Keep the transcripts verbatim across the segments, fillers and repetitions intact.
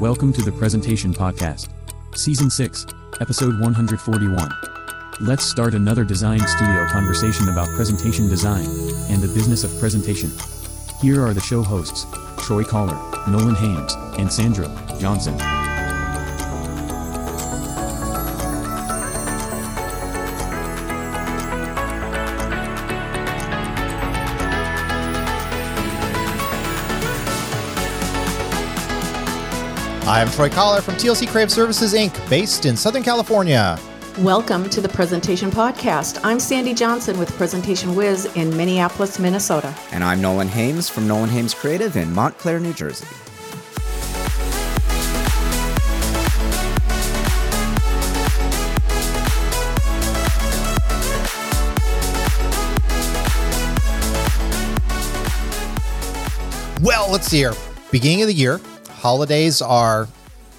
Welcome to the Presentation Podcast, Season six, Episode one hundred forty-one. Let's start another design studio conversation about presentation design and the business of presentation. Here are the show hosts, Troy Collar, Nolan Hames, and Sandra Johnson. I'm Troy Collar from T L C Creative Services, Incorporated, based in Southern California. Welcome to the Presentation Podcast. I'm Sandy Johnson with Presentation Wiz in Minneapolis, Minnesota. And I'm Nolan Hames from Nolan Hames Creative in Montclair, New Jersey. Well, let's see here. Beginning of the year. Holidays are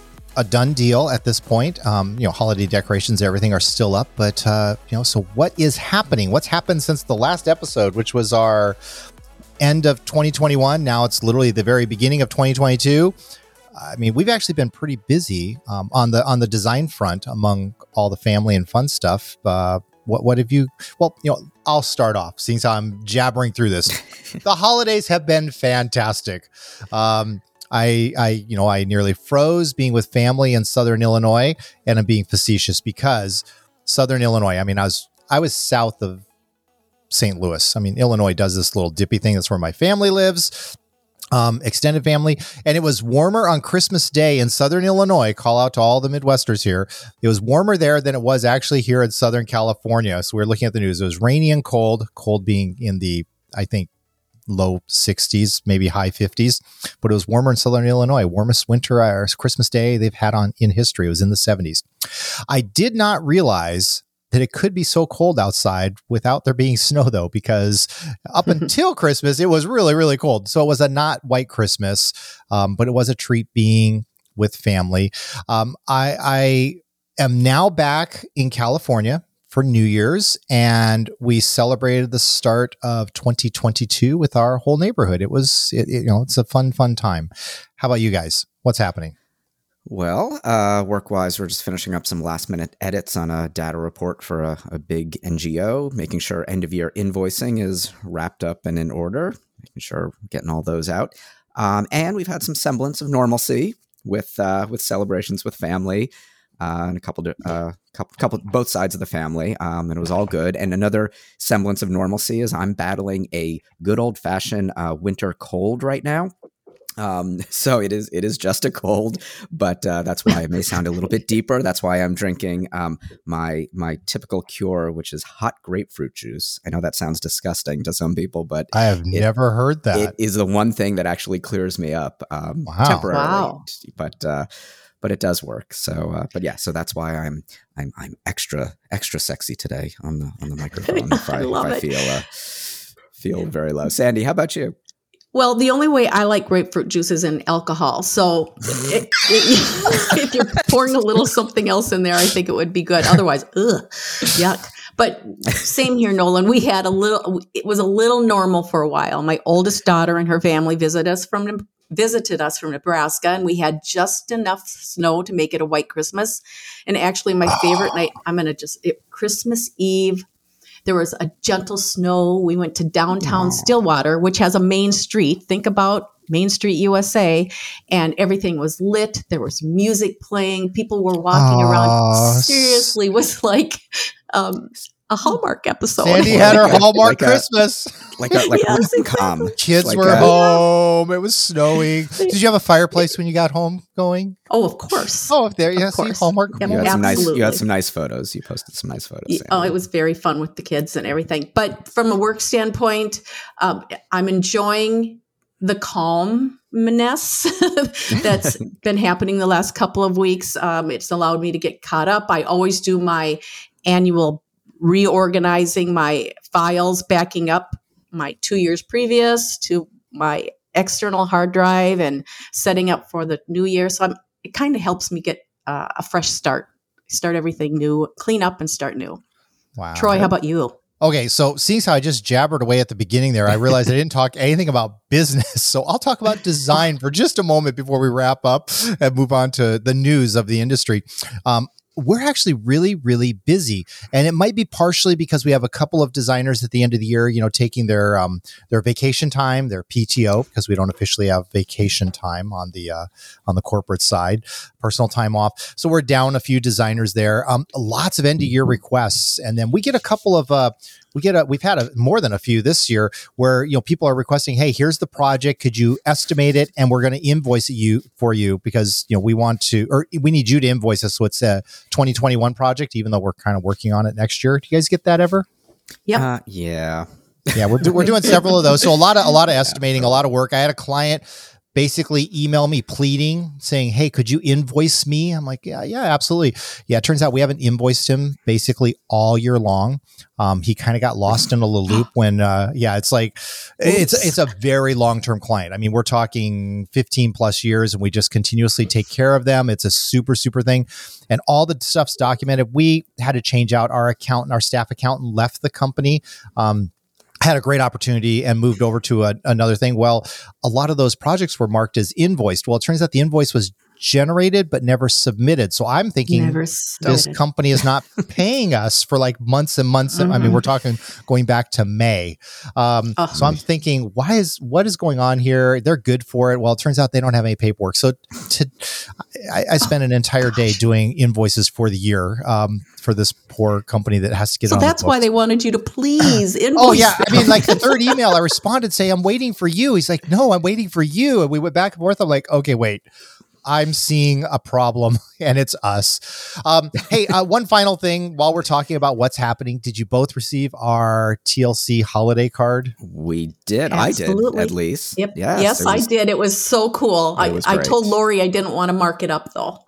a done deal at this point. Um, you know, holiday decorations, everything are still up. But, uh, you know, so what is happening? What's happened since the last episode, which was our end of twenty twenty-one? Now it's literally the very beginning of twenty twenty-two. I mean, we've actually been pretty busy um, on the on the design front among all the family and fun stuff. Uh, what what have you? Well, you know, I'll start off, seeing how I'm jabbering through this. The holidays have been fantastic. Um, I, I, you know, I nearly froze being with family in Southern Illinois, and I'm being facetious because Southern Illinois, I mean, I was, I was south of Saint Louis. I mean, Illinois does this little dippy thing. That's where my family lives, um, extended family. And it was warmer on Christmas Day in Southern Illinois. Call out to all the Midwesters here. It was warmer there than it was actually here in Southern California. So we we're looking at the news. It was rainy and cold, cold being in the, I think, low sixties, maybe high fifties, but it was warmer in Southern Illinois. Warmest winter or Christmas Day they've had on in history. It was in the seventies. I did not realize that it could be so cold outside without there being snow, though, because up until Christmas, it was really, really cold. So it was a not white Christmas, um, but it was a treat being with family. Um, I, I am now back in California for New Year's, and we celebrated the start of twenty twenty-two with our whole neighborhood. It was, it, it, you know, it's a fun, fun time. How about you guys? What's happening? Well, uh, work-wise, we're just finishing up some last-minute edits on a data report for a, a big N G O, making sure end-of-year invoicing is wrapped up and in order, making sure we're getting all those out. Um, and we've had some semblance of normalcy with uh, with celebrations with family. Uh, and a couple, uh, couple, couple, both sides of the family, um, and it was all good. And another semblance of normalcy is I'm battling a good old fashioned uh, winter cold right now. Um, so it is, it is just a cold, but uh, that's why it may sound a little bit deeper. That's why I'm drinking um, my my typical cure, which is hot grapefruit juice. I know that sounds disgusting to some people, but I have it, never heard that. It is the one thing that actually clears me up um, wow. temporarily. Wow. But uh, But it does work. So, uh, but yeah, so that's why I'm I'm I'm extra extra sexy today on the on the microphone. If I, I love if I it. feel uh, feel very low. Sandy, how about you? Well, the only way I like grapefruit juice is in alcohol. So it, it, if you're pouring a little something else in there, I think it would be good. Otherwise, ugh, yuck. But same here, Nolan. We had a little, it was a little normal for a while. My oldest daughter and her family visited us from visited us from Nebraska, and we had just enough snow to make it a white Christmas. And actually, my favorite night, I'm going to just, it, Christmas Eve, there was a gentle snow. We went to downtown Stillwater, which has a main street. Think about Main Street, U S A, and everything was lit. There was music playing. People were walking Aww. around. Seriously, it was like um, a Hallmark episode. Sandy had her Like a- Hallmark like a- Christmas. Like a like Yes, a rom-com. Kids Like were a- home. It was snowing. Did you have a fireplace when you got home going? Oh, of course. Oh, there you Of see course. Hallmark. Yep. You had some nice. You Absolutely. had some nice photos. You posted some nice photos. Yeah, Oh, Sandy. it was very fun with the kids and everything. But from a work standpoint, um, I'm enjoying the calmness that's been happening the last couple of weeks. Um, it's allowed me to get caught up. I always do my annual reorganizing my files, backing up my two years previous to my external hard drive and setting up for the new year. So I'm, it kind of helps me get uh, a fresh start, start everything new, clean up and start new. Wow. Troy, how about you? Okay, so seeing how I just jabbered away at the beginning there, I realized I didn't talk anything about business. So I'll talk about design for just a moment before we wrap up and move on to the news of the industry. Um, we're actually really, really busy. And it might be partially because we have a couple of designers at the end of the year, you know, taking their um, their vacation time, their P T O, because we don't officially have vacation time on the uh, on the corporate side, personal time off. So we're down a few designers there. Um, lots of end of year requests, and then we get a couple of uh, we get a we've had a, more than a few this year where you know people are requesting, hey, here's the project, could you estimate it, and we're going to invoice it you for you because you know we want to or we need you to invoice us. So it's a twenty twenty-one project, even though we're kind of working on it next year. Do you guys get that ever? Yep. Uh, yeah. Yeah, we're do, we're doing several of those. So a lot of a lot of estimating, a lot of work. I had a client basically email me pleading, saying, "Hey, could you invoice me?" I'm like, "Yeah, yeah, absolutely." Yeah, it turns out we haven't invoiced him basically all year long. Um, he kind of got lost in a little loop when, uh, yeah, it's like it's it's a very long term client. I mean, we're talking fifteen plus years, and we just continuously take care of them. It's a super super thing, and all the stuff's documented. We had to change out our accountant, our staff accountant left the company. Um, had a great opportunity and moved over to a, another thing. Well, a lot of those projects were marked as invoiced. Well, it turns out the invoice was generated but never submitted. So I'm thinking this company is not paying us for like months and months. Mm-hmm. I mean, we're talking going back to May. Um, uh-huh. So I'm thinking, why is what is going on here? They're good for it. Well, it turns out they don't have any paperwork. So to, I, I spent an entire day doing invoices for the year um, for this poor company that has to get. So on that's the why they wanted you to please invoice. Oh yeah, I mean, like the third email I responded saying, "I'm waiting for you." He's like, "No, I'm waiting for you." And we went back and forth. I'm like, "Okay, wait." I'm seeing a problem and it's us. Um, hey, uh, one final thing while we're talking about what's happening. Did you both receive our T L C holiday card? We did. Absolutely. I did, at least. Yep. Yes, yes, was, I did. It was so cool. I, I told Lori I didn't want to mark it up though.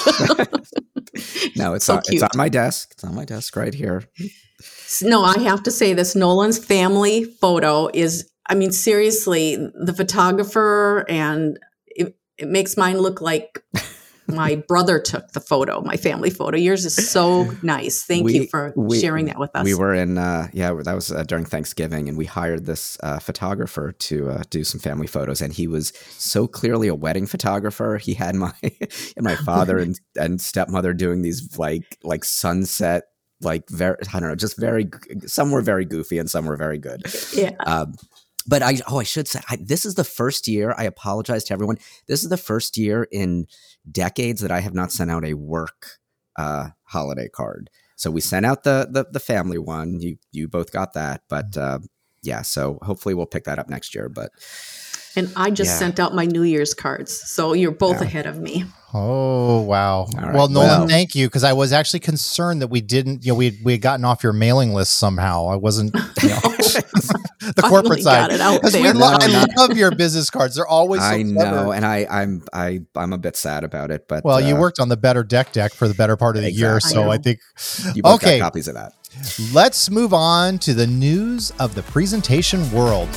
No, it's, so on, it's on my desk. It's on my desk right here. No, I have to say this Nolan's family photo is, I mean, seriously, the photographer and it, it makes mine look like my brother took the photo, my family photo. Yours is so nice. Thank we, you for we, sharing that with us. We were in, uh, yeah, that was uh, during Thanksgiving, and we hired this uh, photographer to uh, do some family photos. And he was so clearly a wedding photographer. He had my and my father and, and stepmother doing these like like sunset, like very, I don't know, just very, some were very goofy and some were very good. Yeah. Um, But I, oh, I should say, I, this is the first year, I apologize to everyone. This is the first year in decades that I have not sent out a work uh, holiday card. So we sent out the, the, the family one. You, you both got that, but uh, yeah, so hopefully we'll pick that up next year. But And I just yeah. sent out my New Year's cards. So you're both yeah. ahead of me. Oh, wow. Right. Well, Nolan, well, thank you. Because I was actually concerned that we didn't, you know, we we had gotten off your mailing list somehow. I wasn't, you know, the corporate side. Because we no, lo- I no. love your business cards. They're always so I clever. know, and I, I'm I, I'm a bit sad about it. But well, uh, you worked on the Better Deck deck for the better part of the exactly. year. So I, I think, you both okay. got copies of that. Let's move on to the news of the presentation world.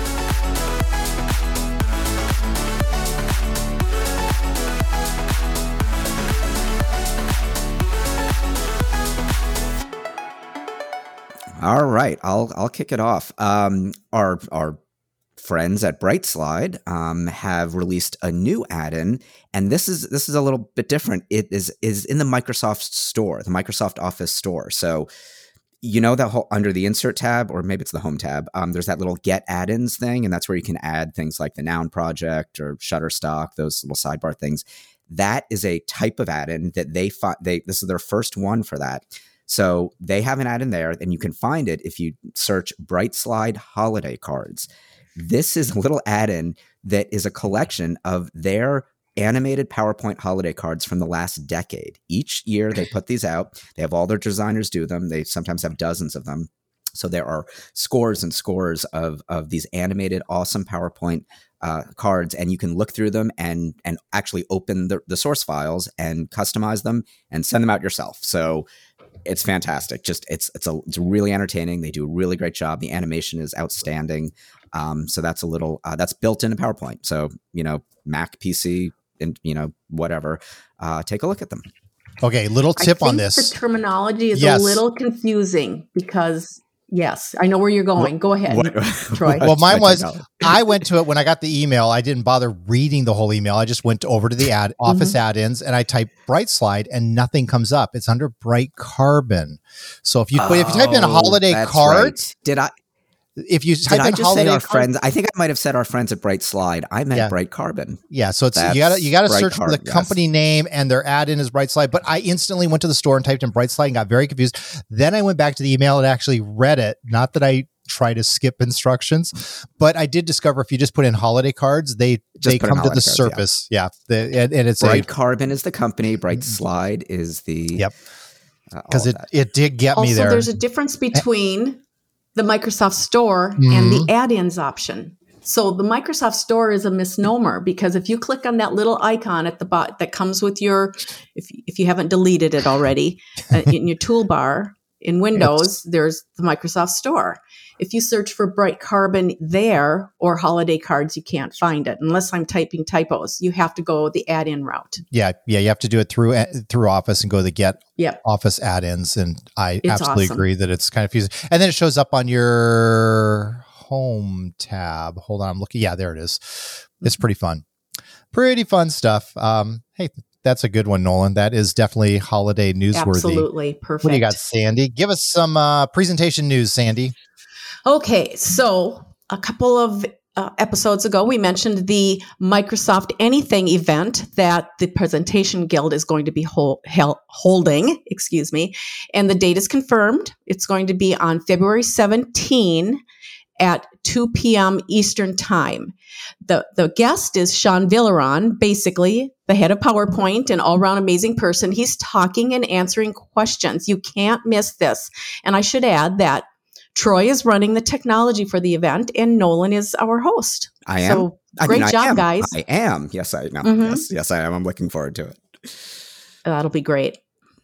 All right, I'll I'll kick it off. Um, our our friends at Brightslide um, have released a new add-in, and this is this is a little bit different. It is is in the Microsoft Store, the Microsoft Office Store. So you know that whole under the Insert tab, or maybe it's the Home tab. Um, there's that little Get Add-ins thing, and that's where you can add things like the Noun Project or Shutterstock, those little sidebar things. That is a type of add-in that they fi- they this is their first one for that. So they have an add-in there, and you can find it if you search Brightslide Holiday Cards. This is a little add-in that is a collection of their animated PowerPoint holiday cards from the last decade. Each year they put these out. They have all their designers do them. They sometimes have dozens of them. So there are scores and scores of, of these animated, awesome PowerPoint uh, cards, and you can look through them and and actually open the, the source files and customize them and send them out yourself. So it's fantastic. Just it's it's a it's really entertaining. They do a really great job. The animation is outstanding. Um, so that's a little uh, that's built into PowerPoint. So you know, Mac, P C, and you know whatever. Uh, take a look at them. Okay, little tip I think on this. The terminology is yes. a little confusing because Yes, I know where you're going. What- Go ahead, what- Troy. Well, mine what was, technology? I went to it when I got the email. I didn't bother reading the whole email. I just went over to the ad office add-ins and I typed Bright Slide and nothing comes up. It's under Bright Carbon. So if you but if you type in a Oh, holiday that's card, right. Did I if you did type I in just holiday say our card, friends? I think I might have said our friends at Bright Slide. I meant Yeah. Bright Carbon. yeah, so it's That's you gotta you gotta Bright search for the Carbon, yes. company name and their add-in is Bright Slide. But I instantly went to the store and typed in Bright Slide and got very confused. Then I went back to the email and actually read it. Not that I try to skip instructions, but I did discover if you just put in holiday cards, they Just they put in come to the holiday cards, yeah. surface. Yeah, The- and, and it's Bright a Carbon is the company. Bright Slide is the Yep. uh, all because of it that. it did get me Also, there. there's a difference between the Microsoft Store and Mm-hmm. the add-ins option. So the Microsoft Store is a misnomer because if you click on that little icon at the bottom that comes with your, if if you haven't deleted it already, uh, in your toolbar in Windows, there's the Microsoft Store. If you search for Bright Carbon there or holiday cards, you can't find it unless I'm typing typos. You have to go the add-in route. yeah, yeah, you have to do it through through Office and go to the Get Yep. Office add-ins, and I It's absolutely awesome. agree that it's kind of confusing. And then it shows up on your home tab. Hold on, I'm looking. Yeah, there it is. It's pretty fun, pretty fun stuff. Um, hey, that's a good one, Nolan. That is definitely holiday newsworthy. Absolutely. Perfect. What do you got, Sandy? Give us some uh, presentation news, Sandy. Okay, so a couple of uh, episodes ago, we mentioned the Microsoft Anything event that the Presentation Guild is going to be hol- hel- holding, excuse me, and the date is confirmed. It's going to be on February seventeenth at two p.m. Eastern Time. The, the guest is Sean Villeron, basically the head of PowerPoint and all-around amazing person. He's talking and answering questions. You can't miss this. And I should add that Troy is running the technology for the event, and Nolan is our host. I am. So I great mean, I job, am. guys. I am. Yes, I know. Mhm. Yes, yes, I am. I'm looking forward to it. That'll be great.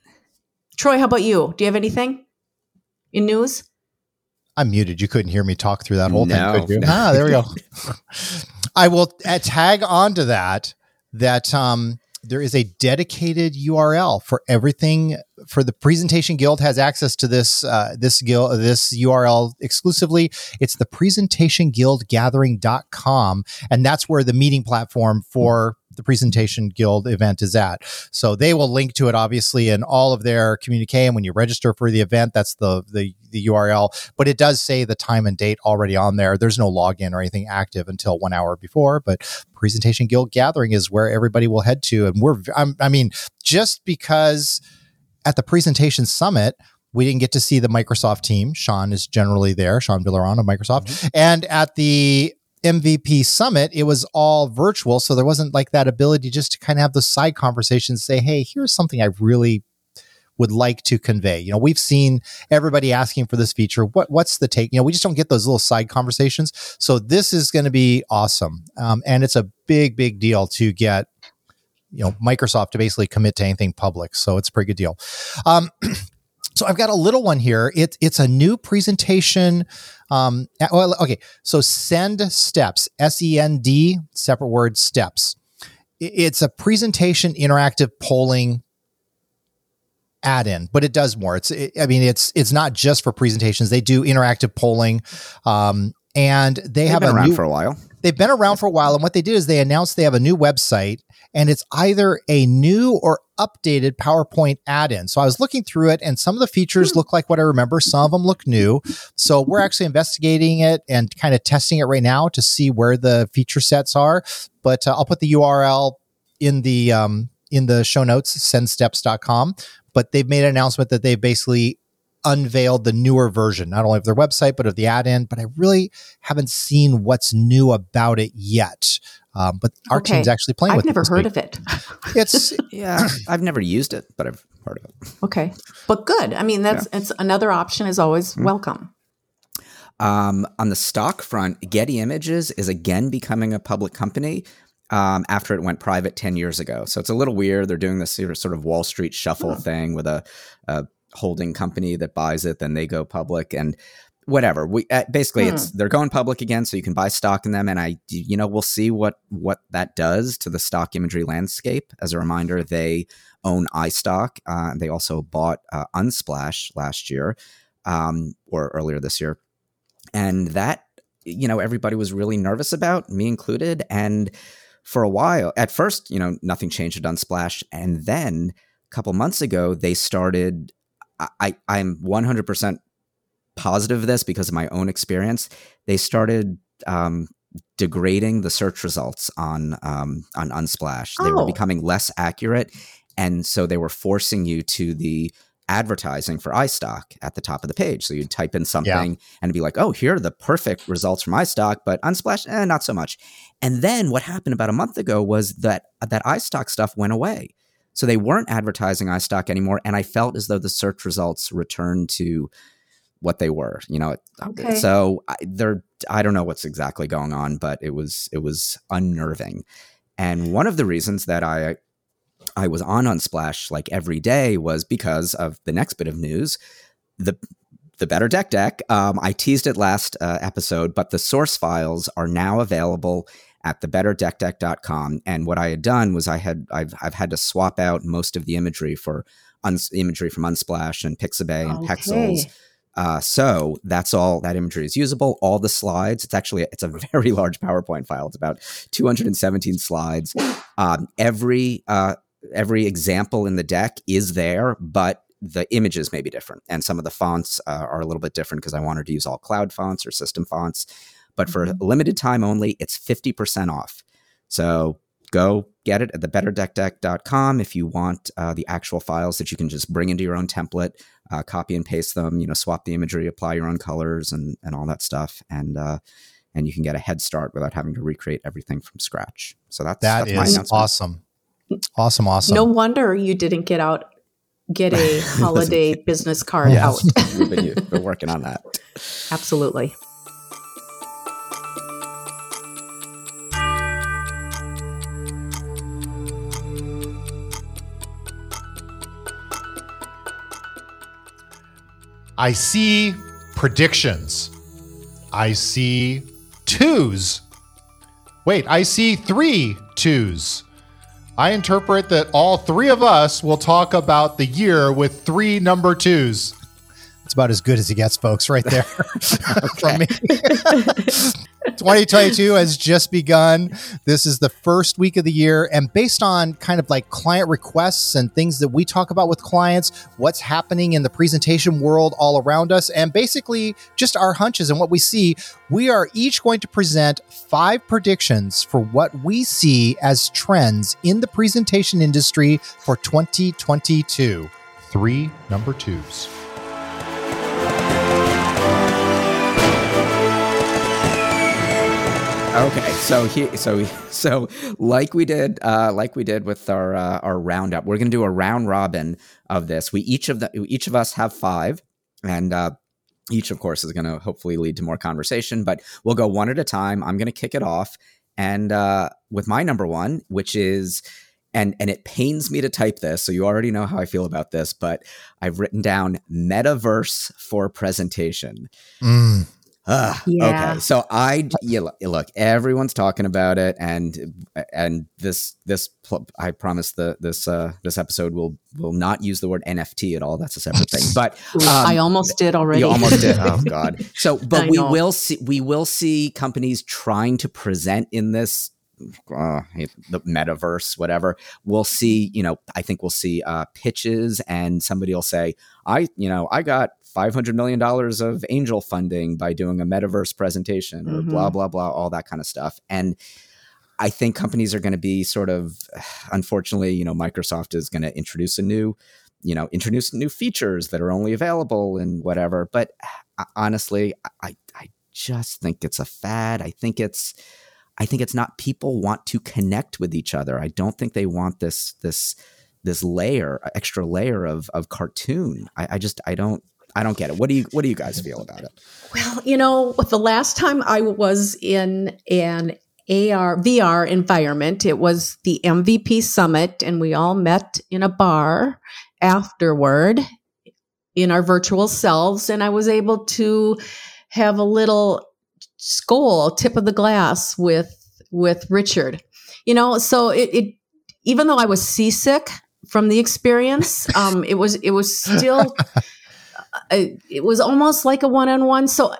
Troy, how about you? Do you have anything in news? I'm muted. You couldn't hear me talk through that whole No, thing, could you? no. Ah, there we go. I will uh, tag on to that, that um, there is a dedicated U R L for everything. For the Presentation Guild has access to this uh, this guild this U R L exclusively. It's the presentation guild gathering dot com, and that's where the meeting platform for the Presentation Guild event is at. So they will link to it obviously in all of their communique, and when you register for the event, that's the the the U R L, but it does say the time and date already on there. There's no login or anything active until one hour before, but Presentation Guild Gathering is where everybody will head to. And we're, I'm, I mean, just because at the Presentation Summit, we didn't get to see the Microsoft team. Sean is generally there, Sean Villeron of Microsoft. Mm-hmm. And at the M V P Summit, it was all virtual. So there wasn't like that ability just to kind of have those side conversations, say, hey, here's something I really would like to convey. You know, we've seen everybody asking for this feature. What what's the take? You know, we just don't get those little side conversations. So this is going to be awesome. Um, and it's a big, big deal to get, you know, Microsoft to basically commit to anything public. So it's a pretty good deal. Um, so I've got a little one here. It, it's a new presentation. Um, well, okay. So Send Steps, S E N D, separate word, steps. It's a presentation interactive polling add-in, but it does more. It's, it, I mean, it's, it's not just for presentations. They do interactive polling. Um, and they They've have been a around new, for a while. They've been around for a while. And what they did is they announced they have a new website, and it's either a new or updated PowerPoint add-in. So I was looking through it, and some of the features look like what I remember. Some of them look new. So we're actually investigating it and kind of testing it right now to see where the feature sets are. But uh, I'll put the U R L in the, um, in the show notes, send steps dot com. But they've made an announcement that they basically unveiled the newer version, not only of their website, but of the add-in. But I really haven't seen what's new about it yet. Um, but our Okay. team's actually playing I've with it. never this heard week. of it. It's Yeah, I've never used it, but I've heard of it. Okay. But good. I mean, that's it's another option is always Mm-hmm. welcome. Um, on the stock front, Getty Images is again becoming a public company um, after it went private ten years ago. So it's a little weird. They're doing this sort of Wall Street shuffle Hmm. thing with a, a holding company that buys it, then they go public and whatever. We uh, basically Hmm. it's they're going public again, so you can buy stock in them. And I, you know, we'll see what what that does to the stock imagery landscape. As a reminder, they own iStock. Uh, they also bought uh, Unsplash last year. um, or earlier this year. And that, you know, everybody was really nervous about, me included. And for a while, at first, you know, nothing changed at Unsplash. And then a couple months ago, they started, I, I'm one hundred percent positive of this because of my own experience. They started um, degrading the search results on um, on Unsplash. They Oh. were becoming less accurate. And so they were forcing you to the advertising for iStock at the top of the page. So you'd type in something Yeah. and it'd be like, oh, here are the perfect results from iStock, but Unsplash, eh, not so much. And then what happened about a month ago was that that iStock stuff went away. So they weren't advertising iStock anymore. And I felt as though the search results returned to what they were, you know. Okay. So I, they're, I don't know what's exactly going on, but it was, it was unnerving. And one of the reasons that I, I was on Unsplash like every day was because of the next bit of news, the the Better Deck deck. Um, I teased it last uh, episode, but the source files are now available at the better deck deck dot com. And what I had done was I had I've I've had to swap out most of the imagery for uns- imagery from Unsplash and Pixabay and Okay. Pexels. Uh, so that's all that imagery is usable. All the slides, it's actually, it's a very large PowerPoint file. It's about two hundred seventeen slides. Um, every, uh, every example in the deck is there, but the images may be different. And some of the fonts uh, are a little bit different because I wanted to use all cloud fonts or system fonts, but for Mhm. a limited time only, it's fifty percent off. So go get it at the better deck deck dot com if you want uh, the actual files that you can just bring into your own template, uh, copy and paste them, you know, swap the imagery, apply your own colors and, and all that stuff. And, uh, and you can get a head start without having to recreate everything from scratch. So that's, That that's my is announcement. awesome. Awesome, awesome. No wonder you didn't get out, get a holiday business card Yes, out. we've been, we've been working on that. Absolutely. I see predictions. I see twos. Wait, I see three twos. I interpret that all three of us will talk about the year with three number twos. It's about as good as he gets, folks, right there from me. twenty twenty-two has just begun. This is the first week of the year. And based on kind of like client requests and things that we talk about with clients, what's happening in the presentation world all around us, and basically just our hunches and what we see, we are each going to present five predictions for what we see as trends in the presentation industry for twenty twenty-two. Three number twos. Okay, so he, so so like we did, uh, like we did with our uh, our roundup, we're going to do a round robin of this. We each of the each of us have five, and uh, each, of course, is going to hopefully lead to more conversation. But we'll go one at a time. I'm going to kick it off, and uh, with my number one, which is, and and it pains me to type this, so you already know how I feel about this, but I've written down metaverse for presentation. Mm. Uh, Yeah. Okay, so I yeah, look, look, everyone's talking about it, and and this this pl- I promise the this uh, this episode will will not use the word N F T at all. That's a separate thing. But Ooh, um, I almost did already. you almost did. Oh God. So, but I we know. will see we will see companies trying to present in this. Uh, the metaverse, whatever. We'll see, you know, I think we'll see uh, pitches, and somebody will say, I, you know, I got five hundred million dollars of angel funding by doing a metaverse presentation or Mhm. blah, blah, blah, all that kind of stuff. And I think companies are going to be sort of, unfortunately, you know, Microsoft is going to introduce a new, you know, introduce new features that are only available and whatever. But uh, honestly, I, I just think it's a fad. I think it's, I think it's not, people want to connect with each other. I don't think they want this, this, this layer, extra layer of, of cartoon. I, I just, I don't, I don't get it. What do you, what do you guys feel about it? Well, you know, the last time I was in an A R, V R environment, it was the M V P Summit, and we all met in a bar afterward in our virtual selves, and I was able to have a little skull tip of the glass with with Richard. You know, so it, it even though I was seasick from the experience, um, it was it was still I, it was almost like a one-on-one. So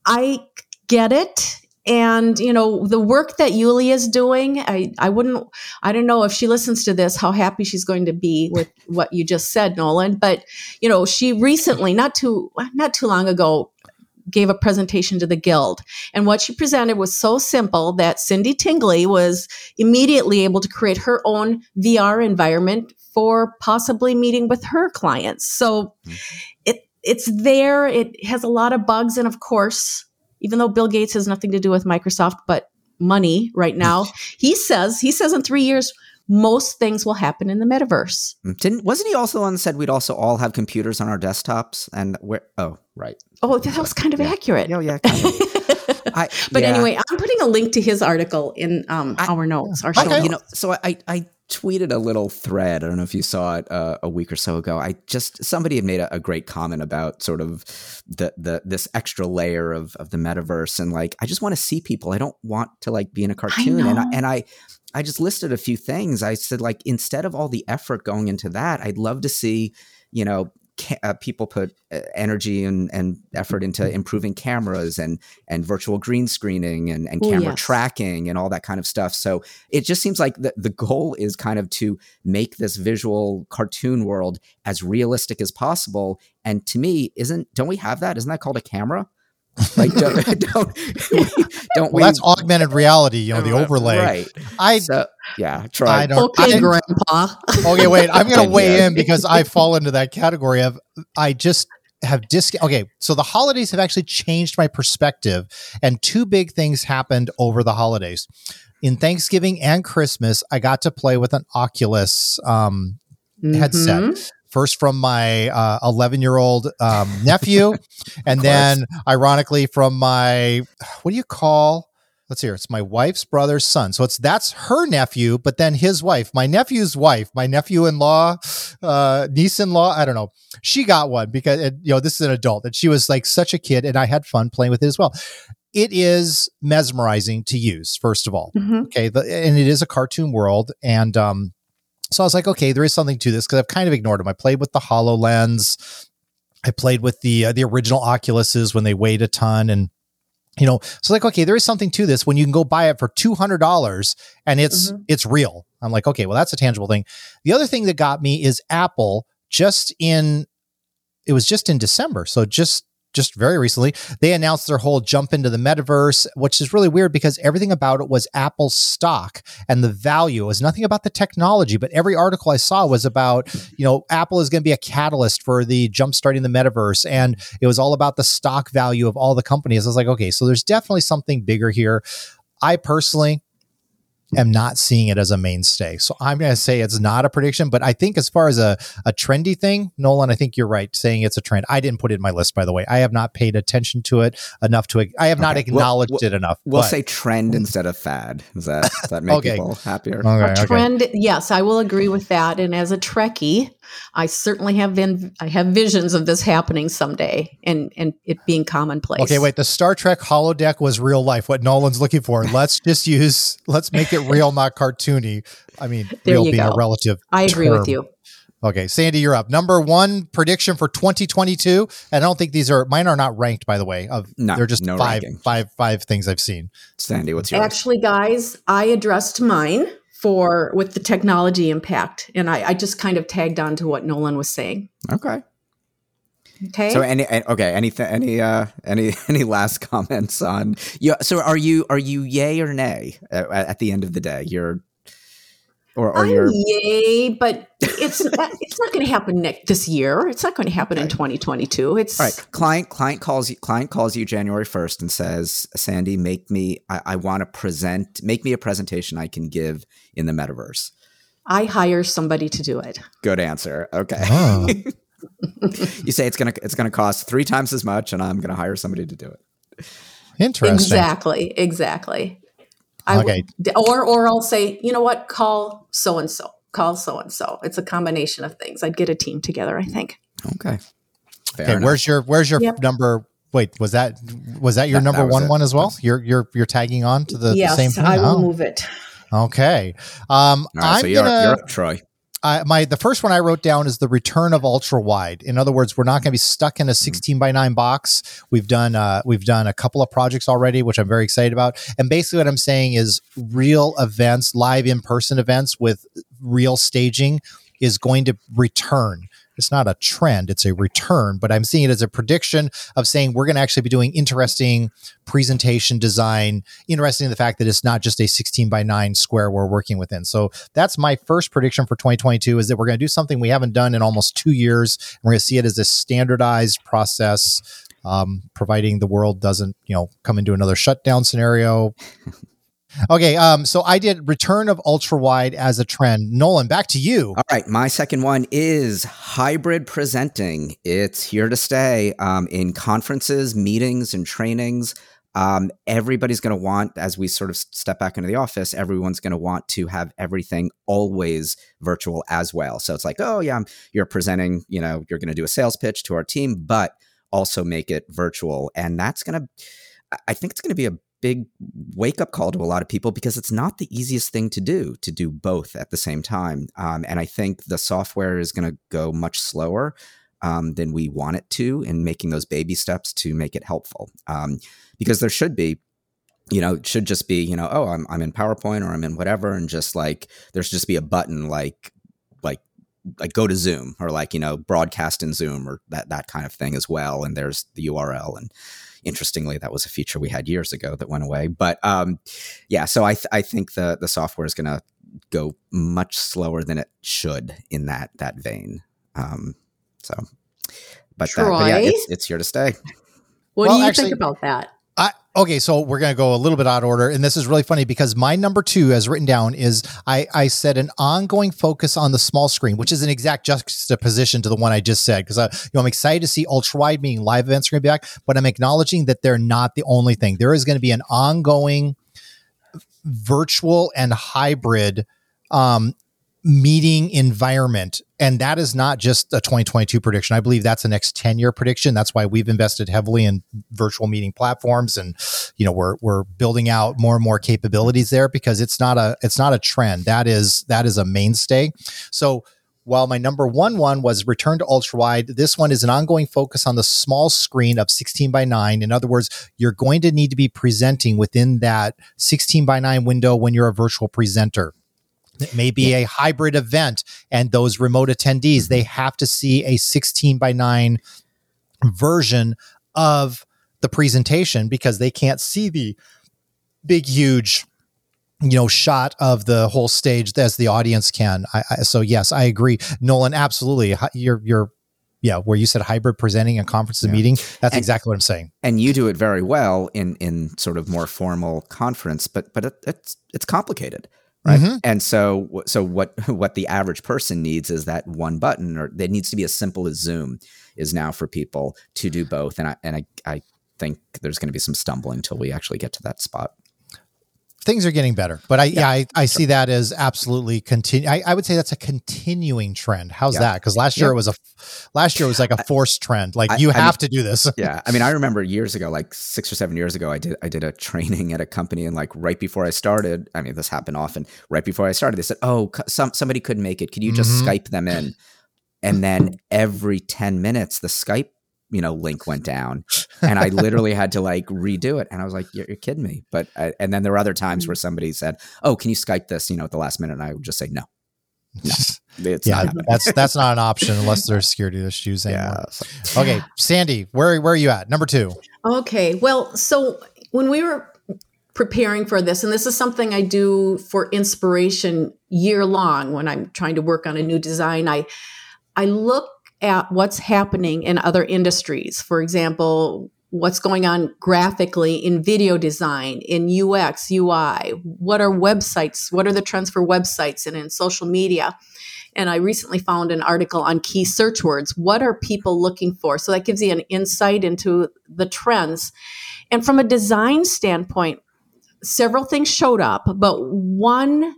I get it. And, you know, the work that Yulia is doing, I, I wouldn't, I don't know if she listens to this, how happy she's going to be with what you just said, Nolan. But, you know, she recently, not too, not too long ago, gave a presentation to the Guild. And what she presented was so simple that Cindy Tingley was immediately able to create her own V R environment for possibly meeting with her clients. So mm-hmm. it it's there. It has a lot of bugs. And of course, even though Bill Gates has nothing to do with Microsoft, but money right now, he says, he says in three years, most things will happen in the metaverse. Didn't, wasn't he also the one that said we'd also all have computers on our desktops? And where, oh, right. Oh, that was kind of yeah. accurate. Oh, yeah. Kind of. I, but yeah. anyway, I'm putting a link to his article in um, I, our notes. Our I, show you notes. know, so I, I tweeted a little thread. I don't know if you saw it uh, a week or so ago. I just somebody had made a, a great comment about sort of the the this extra layer of of the metaverse, and like I just want to see people. I don't want to like be in a cartoon, I and I, and I. I just listed a few things. I said, like, instead of all the effort going into that, I'd love to see, you know, ca- uh, people put uh, energy and, and effort into improving cameras and and virtual green screening and, and Ooh, camera yes. tracking and all that kind of stuff. So it just seems like the, the goal is kind of to make this visual cartoon world as realistic as possible. And to me, isn't don't we have that? Isn't that called a camera? Like don't don't, don't well, we? that's augmented reality, you know, the overlay. Right. I so, yeah. Try. I don't. Okay, I, Grandpa. Okay, wait. I'm going to weigh Yeah. in because I fall into that category of I just have dis. Okay, so the holidays have actually changed my perspective, and two big things happened over the holidays. In Thanksgiving and Christmas, I got to play with an Oculus um, mm-hmm. headset. First from my uh, eleven-year-old um, nephew, and then, ironically, from my, what do you call, let's hear, it's my wife's brother's son. So it's that's her nephew, but then his wife, my nephew's wife, my nephew-in-law, uh, niece-in-law, I don't know. She got one because, it, you know, this is an adult, and she was like such a kid, and I had fun playing with it as well. It is mesmerizing to use, first of all. Mm-hmm. Okay, the, and it is a cartoon world, and um, so I was like, okay, there is something to this because I've kind of ignored them. I played with the HoloLens. I played with the uh, the original Oculuses when they weighed a ton. And, you know, so like, okay, there is something to this when you can go buy it for two hundred dollars and it's mm-hmm. it's real. I'm like, okay, well, that's a tangible thing. The other thing that got me is Apple just in, it was just in December. So just Just very recently, they announced their whole jump into the metaverse, which is really weird because everything about it was Apple's stock and the value. It was nothing about the technology, but every article I saw was about, you know, Apple is going to be a catalyst for the jump starting the metaverse. And it was all about the stock value of all the companies. I was like, okay, so there's definitely something bigger here. I personally am not seeing it as a mainstay. So I'm going to say it's not a prediction, but I think as far as a, a trendy thing, Nolan, I think you're right saying it's a trend. I didn't put it in my list, by the way. I have not paid attention to it enough to, I have okay. not acknowledged we'll, it enough. We'll but. say trend instead of fad. Does that, does that make okay. people happier? Okay, a trend. okay. Yes, I will agree with that. And as a Trekkie, I certainly have been, I have visions of this happening someday and, and it being commonplace. Okay, wait, the Star Trek holodeck was real life, what Nolan's looking for. Let's just use, let's make it real, not cartoony. I mean, there real you being go. a relative I agree term. with you. Okay, Sandy, you're up. Number one prediction for twenty twenty-two. And I don't think these are, mine are not ranked, by the way. Of no, They're just no five, ranking. five, five things I've seen. Sandy, what's yours? Actually, guys, I addressed mine for with the technology impact. And I, I just kind of tagged on to what Nolan was saying. Okay. Okay. So any okay, anything any uh any any last comments on yeah, so are you are you yay or nay at, at the end of the day? You're or or I'm you're yay, but it's not, it's not going to happen next this year. It's not going to happen okay. in twenty twenty-two. It's all right. Client client calls you client calls you January first and says, Sandy, make me I, I want to present make me a presentation I can give in the metaverse. I hire somebody to do it. Good answer. Okay. Oh. You say it's gonna it's gonna cost three times as much, and I'm gonna hire somebody to do it. Interesting. Exactly. Exactly. I okay. w- or or I'll say, you know what? Call so and so. Call so and so. It's a combination of things. I'd get a team together, I think. Okay. Fair okay. enough. Where's your Where's your yep. number? Wait, was that was that your that, number that one it. one as well? You're you're you're tagging on to the, yes, the same thing. I will oh. move it. Okay. Um, All right, I'm so you're, gonna. you're up, Troy. Uh, my the first one I wrote down is the return of ultra wide. In other words, we're not going to be stuck in a sixteen by nine box. We've done uh, we've done a couple of projects already, which I'm very excited about. And basically, what I'm saying is, real events, live in person events with real staging, is going to return. It's not a trend, it's a return, but I'm seeing it as a prediction of saying we're going to actually be doing interesting presentation design, interesting in the fact that it's not just a sixteen by nine square we're working within. So that's my first prediction for twenty twenty-two, is that we're going to do something we haven't done in almost two years. And we're going to see it as a standardized process, um, providing the world doesn't, you know, come into another shutdown scenario. Okay, um, so I did return of ultra wide as a trend. Nolan, back to you. All right, my second one is hybrid presenting. It's here to stay. Um, in conferences, meetings, and trainings, um, everybody's going to want, as we sort of step back into the office, everyone's going to want to have everything always virtual as well. So it's like, oh yeah, you're presenting, you know, you're going to do a sales pitch to our team, but also make it virtual. And that's going to, I think it's going to be a big wake-up call to a lot of people, because it's not the easiest thing to do, to do both at the same time. Um, and I think the software is going to go much slower um, than we want it to in making those baby steps to make it helpful. Um, because there should be, you know, it should just be, you know, oh, I'm I'm in PowerPoint or I'm in whatever, and just like, there's just be a button like, like, like go to Zoom, or like, you know, broadcast in Zoom, or that, that kind of thing as well. And there's the U R L, and interestingly, that was a feature we had years ago that went away. But um, yeah, so I th- I think the the software is going to go much slower than it should in that that vein. Um, so, but, that, but yeah, it's it's here to stay. What Well, do you actually- think about that? I, okay, so we're going to go a little bit out of order. And this is really funny because my number two, as written down, is I, I said an ongoing focus on the small screen, which is an exact juxtaposition to the one I just said. Because you know, I'm excited to see ultra wide, meaning live events are going to be back, but I'm acknowledging that they're not the only thing. There is going to be an ongoing virtual and hybrid um, meeting environment. And that is not just a twenty twenty-two prediction. I believe that's a next ten year prediction. That's why we've invested heavily in virtual meeting platforms. And, you know, we're, we're building out more and more capabilities there, because it's not a, it's not a trend. That is, that is a mainstay. So while my number one one was return to ultra wide, this one is an ongoing focus on the small screen of sixteen by nine. In other words, you're going to need to be presenting within that sixteen by nine window when you're a virtual presenter. It may be a hybrid event, and those remote attendees, they have to see a sixteen by nine version of the presentation, because they can't see the big, huge, you know, shot of the whole stage as the audience can. I, I, so yes, I agree, Nolan. Absolutely, you're you're yeah. Where you said hybrid presenting and conferences and Yeah. meeting, that's And- exactly what I'm saying. And you do it very well in in sort of more formal conference, but but it, it's it's complicated. Right. Mhm. And so, so what, what the average person needs is that one button, or it needs to be as simple as Zoom is now for people to do both. And I, and I, I think there's going to be some stumbling until we actually get to that spot. Things are getting better, but I, yeah, I, I see that as absolutely continue. I, I would say that's a continuing trend. How's Yeah. that? Because last year Yeah. it was a, last year it was like a forced trend. Like I- you I have mean- to do this. Yeah. I mean, I remember years ago, like six or seven years ago, I did, I did a training at a company, and like right before I started, I mean, this happened often, right before I started, they said, oh, c- some, somebody couldn't make it. Could you just Mhm. Skype them in? And then every ten minutes, the Skype, you know, link went down, and I literally had to like redo it. And I was like, you're, you're kidding me. But, I, and then there were other times where somebody said, oh, can you Skype this, you know, at the last minute? And I would just say, no, no, it's Yeah, not happening. that's that's not an option unless there's security issues anymore. Yeah. So- Okay, Sandy, where where are you at? Number two. Okay. Well, so when we were preparing for this, and this is something I do for inspiration year long when I'm trying to work on a new design, I I look at what's happening in other industries. For example, what's going on graphically in video design, in U X, U I, what are websites, what are the trends for websites and in social media? And I recently found an article on key search words. What are people looking for? So that gives you an insight into the trends. And from a design standpoint, several things showed up, but one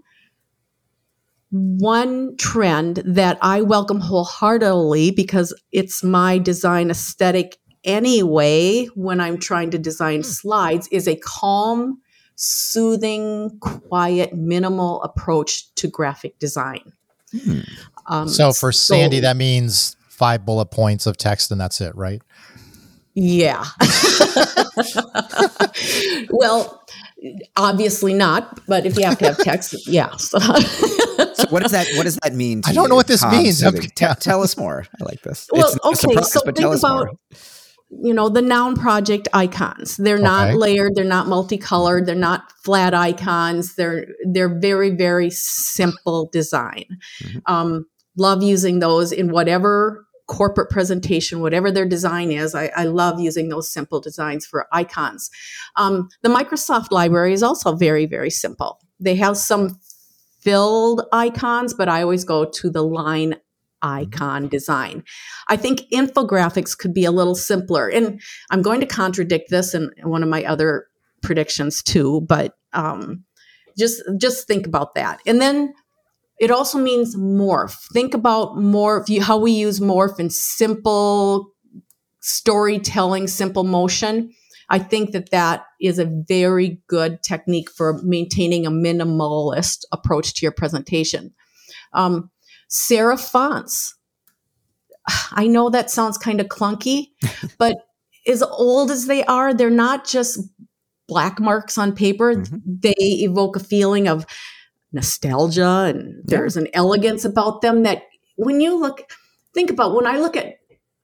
One trend that I welcome wholeheartedly, because it's my design aesthetic anyway when I'm trying to design slides, is a calm, soothing, quiet, minimal approach to graphic design. Hmm. Um, So for Sandy, so- that means five bullet points of text and that's it, right? Yeah. Well, obviously not, but if you have to have text, yeah. So what does that what does that mean to I don't you? know what this Calm means. soothing. Te- Yeah. tell us more. I like this. Well, It's not a okay, surprise, so but think tell us about, more. you know, the noun project icons. They're not Okay. layered, they're not multicolored, they're not flat icons. They're they're very, very simple design. Mhm. Um, love using those in whatever corporate presentation, whatever their design is. I, I love using those simple designs for icons. Um, the Microsoft library is also very, very simple. They have some filled icons, but I always go to the line icon design. I think infographics could be a little simpler. And I'm going to contradict this in one of my other predictions too, but um, just, just think about that. And then it also means morph. Think about morph, you, how we use morph in simple storytelling, simple motion. I think that that is a very good technique for maintaining a minimalist approach to your presentation. Um, serif fonts. I know that sounds kind of clunky, but as old as they are, they're not just black marks on paper. Mm-hmm. They evoke a feeling of nostalgia, and there's an elegance about them that when you look, think about when I look at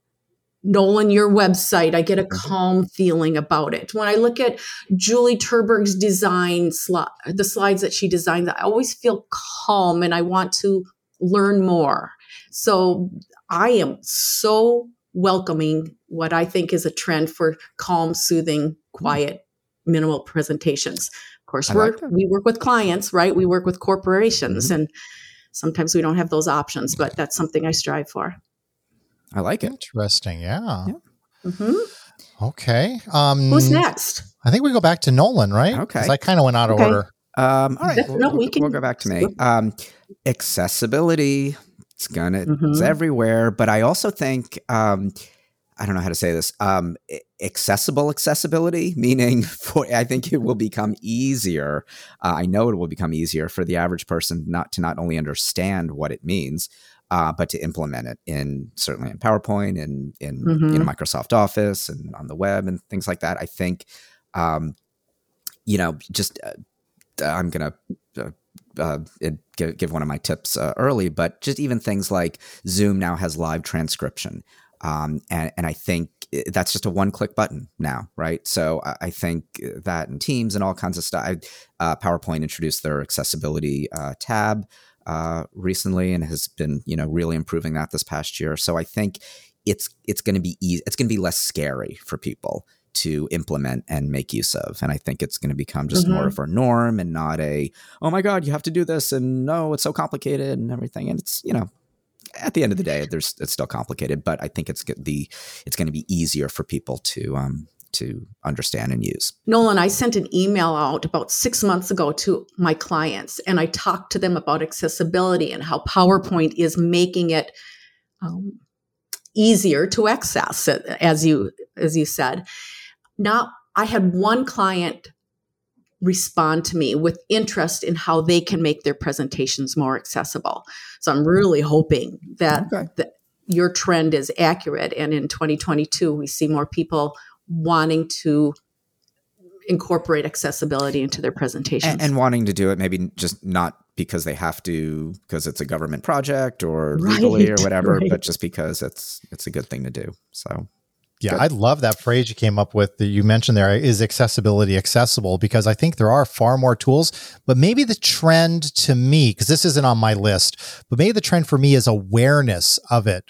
Nolan, your website, I get a calm feeling about it. When I look at Julie Terberg's design, sli- the slides that she designed, I always feel calm and I want to learn more. So I am so welcoming what I think is a trend for calm, soothing, quiet, minimal presentations. Of course, I we're, like that. we work with clients, right? We work with corporations, Mm-hmm. and sometimes we don't have those options, but that's something I strive for. I like it. Interesting. Yeah. Yeah. hmm Okay. Um, Who's next? I think we go back to Nolan, right? Okay. 'Cause I kind of went out of Okay. order. Um, all right, That- we'll, no, we we'll- can- we'll go back to me. Um, accessibility, it's gonna, it's Mhm. everywhere. But I also think, um, I don't know how to say this. Um, a- accessible accessibility, meaning for, I think it will become easier. Uh, I know it will become easier for the average person not to not only understand what it means, uh, but to implement it in certainly in PowerPoint and in Mhm. you know, Microsoft Office and on the web and things like that. I think, um, you know, just uh, I'm gonna uh, uh, it, give, give one of my tips uh, early, but just even things like Zoom now has live transcription, um, and and I think that's just a one-click button now, right? So I, I think that in Teams and all kinds of stuff. I, uh, PowerPoint introduced their accessibility uh, tab uh, recently and has been you know really improving that this past year. So I think it's it's going to be easy. It's going to be less scary for people to implement and make use of. And I think it's going to become just Mhm. more of a norm and not a, oh my God, you have to do this. And no, it's so complicated and everything. And it's, you know, at the end of the day, there's, it's still complicated, but I think it's get the, it's going to be easier for people to, um, to understand and use. Nolan, I sent an email out about six months ago to my clients, and I talked to them about accessibility and how PowerPoint is making it um, easier to access, as you as you said. Now, I had one client respond to me with interest in how they can make their presentations more accessible. So I'm really hoping that, Okay. that your trend is accurate, and in twenty twenty-two we see more people wanting to incorporate accessibility into their presentations. And, and wanting to do it, maybe just not because they have to, because it's a government project or legally or Right, whatever, right. but just because it's, it's a good thing to do. So Yeah, Good. I love that phrase you came up with that you mentioned there, is accessibility accessible? Because I think there are far more tools, but maybe the trend to me, because this isn't on my list, but maybe the trend for me is awareness of it.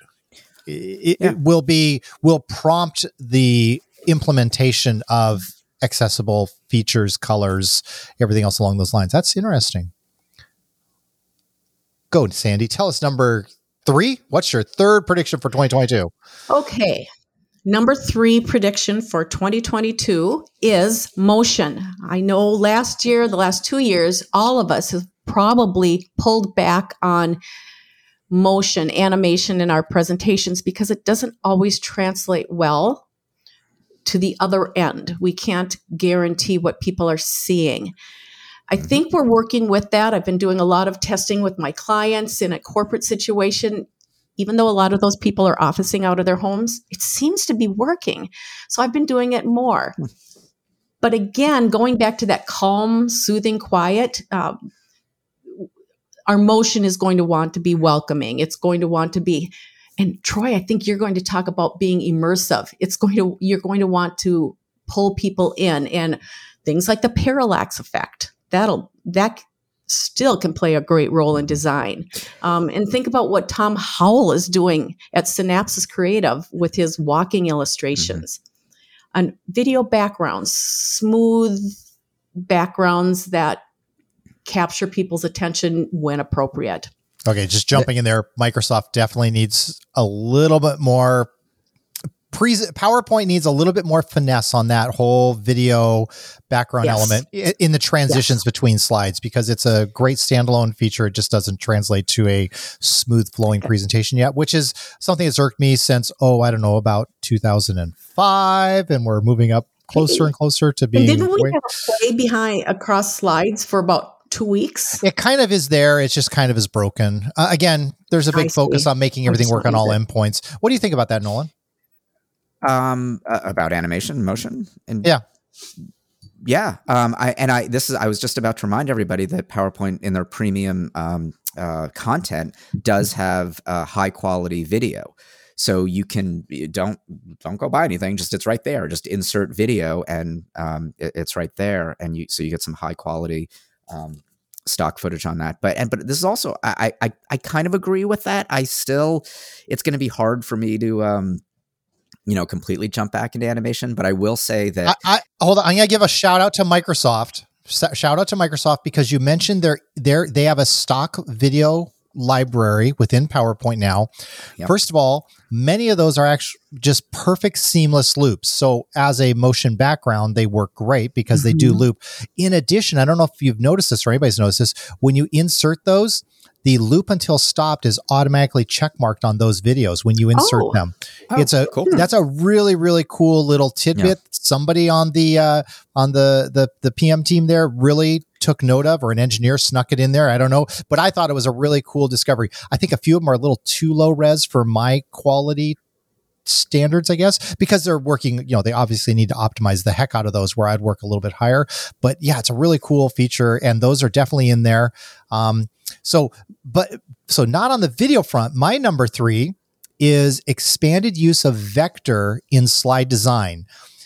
It, Yeah. it will be, will prompt the implementation of accessible features, colors, everything else along those lines. That's interesting. Go, Sandy. Tell us number three. What's your third prediction for twenty twenty-two? Okay. Number three prediction for twenty twenty-two is motion. I know last year, the last two years, all of us have probably pulled back on motion, animation in our presentations because it doesn't always translate well to the other end. We can't guarantee what people are seeing. I think we're working with that. I've been doing a lot of testing with my clients in a corporate situation. Even though a lot of those people are officing out of their homes, it seems to be working. So I've been doing it more. But again, going back to that calm, soothing quiet, um, our motion is going to want to be welcoming. It's going to want to be, and Troy, I think you're going to talk about being immersive. It's going to, you're going to want to pull people in, and things like the parallax effect. That'll, that still can play a great role in design. Um, and think about what Tom Howell is doing at Synapsis Creative with his walking illustrations. Mm-hmm. And video backgrounds, smooth backgrounds that capture people's attention when appropriate. Okay, just jumping in there, Microsoft definitely needs a little bit more Pre- PowerPoint needs a little bit more finesse on that whole video background yes. element in the transitions yes. between slides, because it's a great standalone feature. It just doesn't translate to a smooth flowing okay. presentation yet, which is something that's irked me since, oh, I don't know, about two thousand five. And we're moving up closer and closer to being. And didn't we way- have a play behind across slides for about two weeks? It kind of is there. It's just kind of is broken. Uh, again, there's a big focus on making everything work on all endpoints. What do you think about that, Nolan? Um, uh, about animation, motion, and yeah, yeah. Um, I and I this is I was just about to remind everybody that PowerPoint in their premium um uh content does have uh, high quality video, so you can you don't don't go buy anything. Just it's right there. Just insert video, and um, it, it's right there, and you so you get some high quality um stock footage on that. But and but this is also I I I kind of agree with that. I still it's going to be hard for me to um. you know, completely jump back into animation. But I will say that I, I hold on. I'm going to give a shout out to Microsoft. Shout out to Microsoft, because you mentioned their, their, they have a stock video library within PowerPoint now. Yep. First of all, many of those are actually just perfect seamless loops. So as a motion background, they work great because mm-hmm. they do loop. In addition, I don't know if you've noticed this or anybody's noticed this, when you insert those, the loop until stopped is automatically checkmarked on those videos when you insert oh. them. Oh, it's a cool. That's a really, really cool little tidbit. Yeah. Somebody on the uh, on the, the the P M team there really took note of, or an engineer snuck it in there. I don't know, but I thought it was a really cool discovery. I think a few of them are a little too low res for my quality standards, I guess, because they're working, you know, they obviously need to optimize the heck out of those, where I'd work a little bit higher. But yeah, it's a really cool feature, and those are definitely in there. Um, so, but so not on the video front. My number three is expanded use of vector in slide design.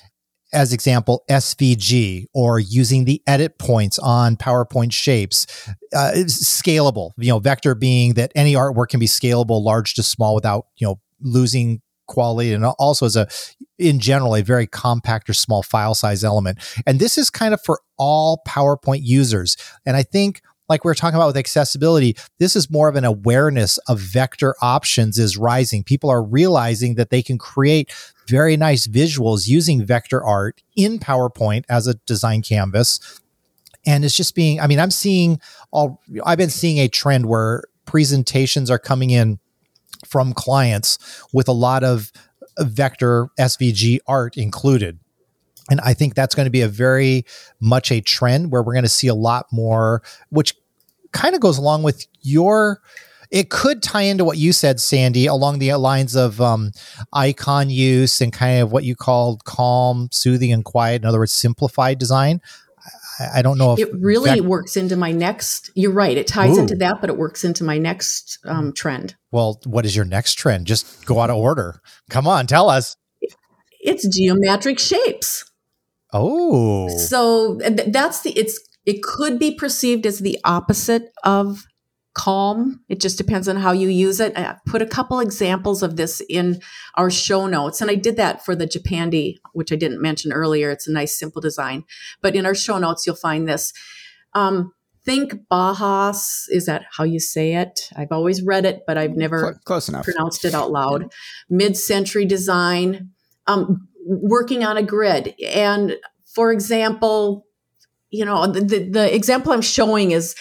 As example, S V G, or using the edit points on PowerPoint shapes. Uh, it's scalable, you know, vector being that any artwork can be scalable, large to small, without, you know, losing quality, and also as a, in general, a very compact or small file size element. And this is kind of for all PowerPoint users. And I think, like we were talking about with accessibility, this is more of an awareness of vector options is rising. People are realizing that they can create very nice visuals using vector art in PowerPoint as a design canvas. And it's just being, I mean, I'm seeing all, I've been seeing a trend where presentations are coming in from clients with a lot of vector S V G art included. And I think that's going to be a very much a trend where we're going to see a lot more, which kind of goes along with your, it could tie into what you said, Sandy, along the lines of um, icon use and kind of what you called calm, soothing, and quiet. In other words, simplified design. I, I don't know if it really vec- works into my next, you're right. It ties Ooh. into that, but it works into my next um, trend. Well, what is your next trend? Just go out of order. Come on, tell us. It's geometric shapes. Oh, so th- that's the, it's, it could be perceived as the opposite of calm. It just depends on how you use it. I put a couple examples of this in our show notes, and I did that for the Japandi, which I didn't mention earlier. It's a nice, simple design, but in our show notes, you'll find this. Um, think Bauhaus. Is that how you say it? I've always read it, but I've never close enough pronounced it out loud. Mid-century design, um, working on a grid. And for example, you know, the, the, the example I'm showing is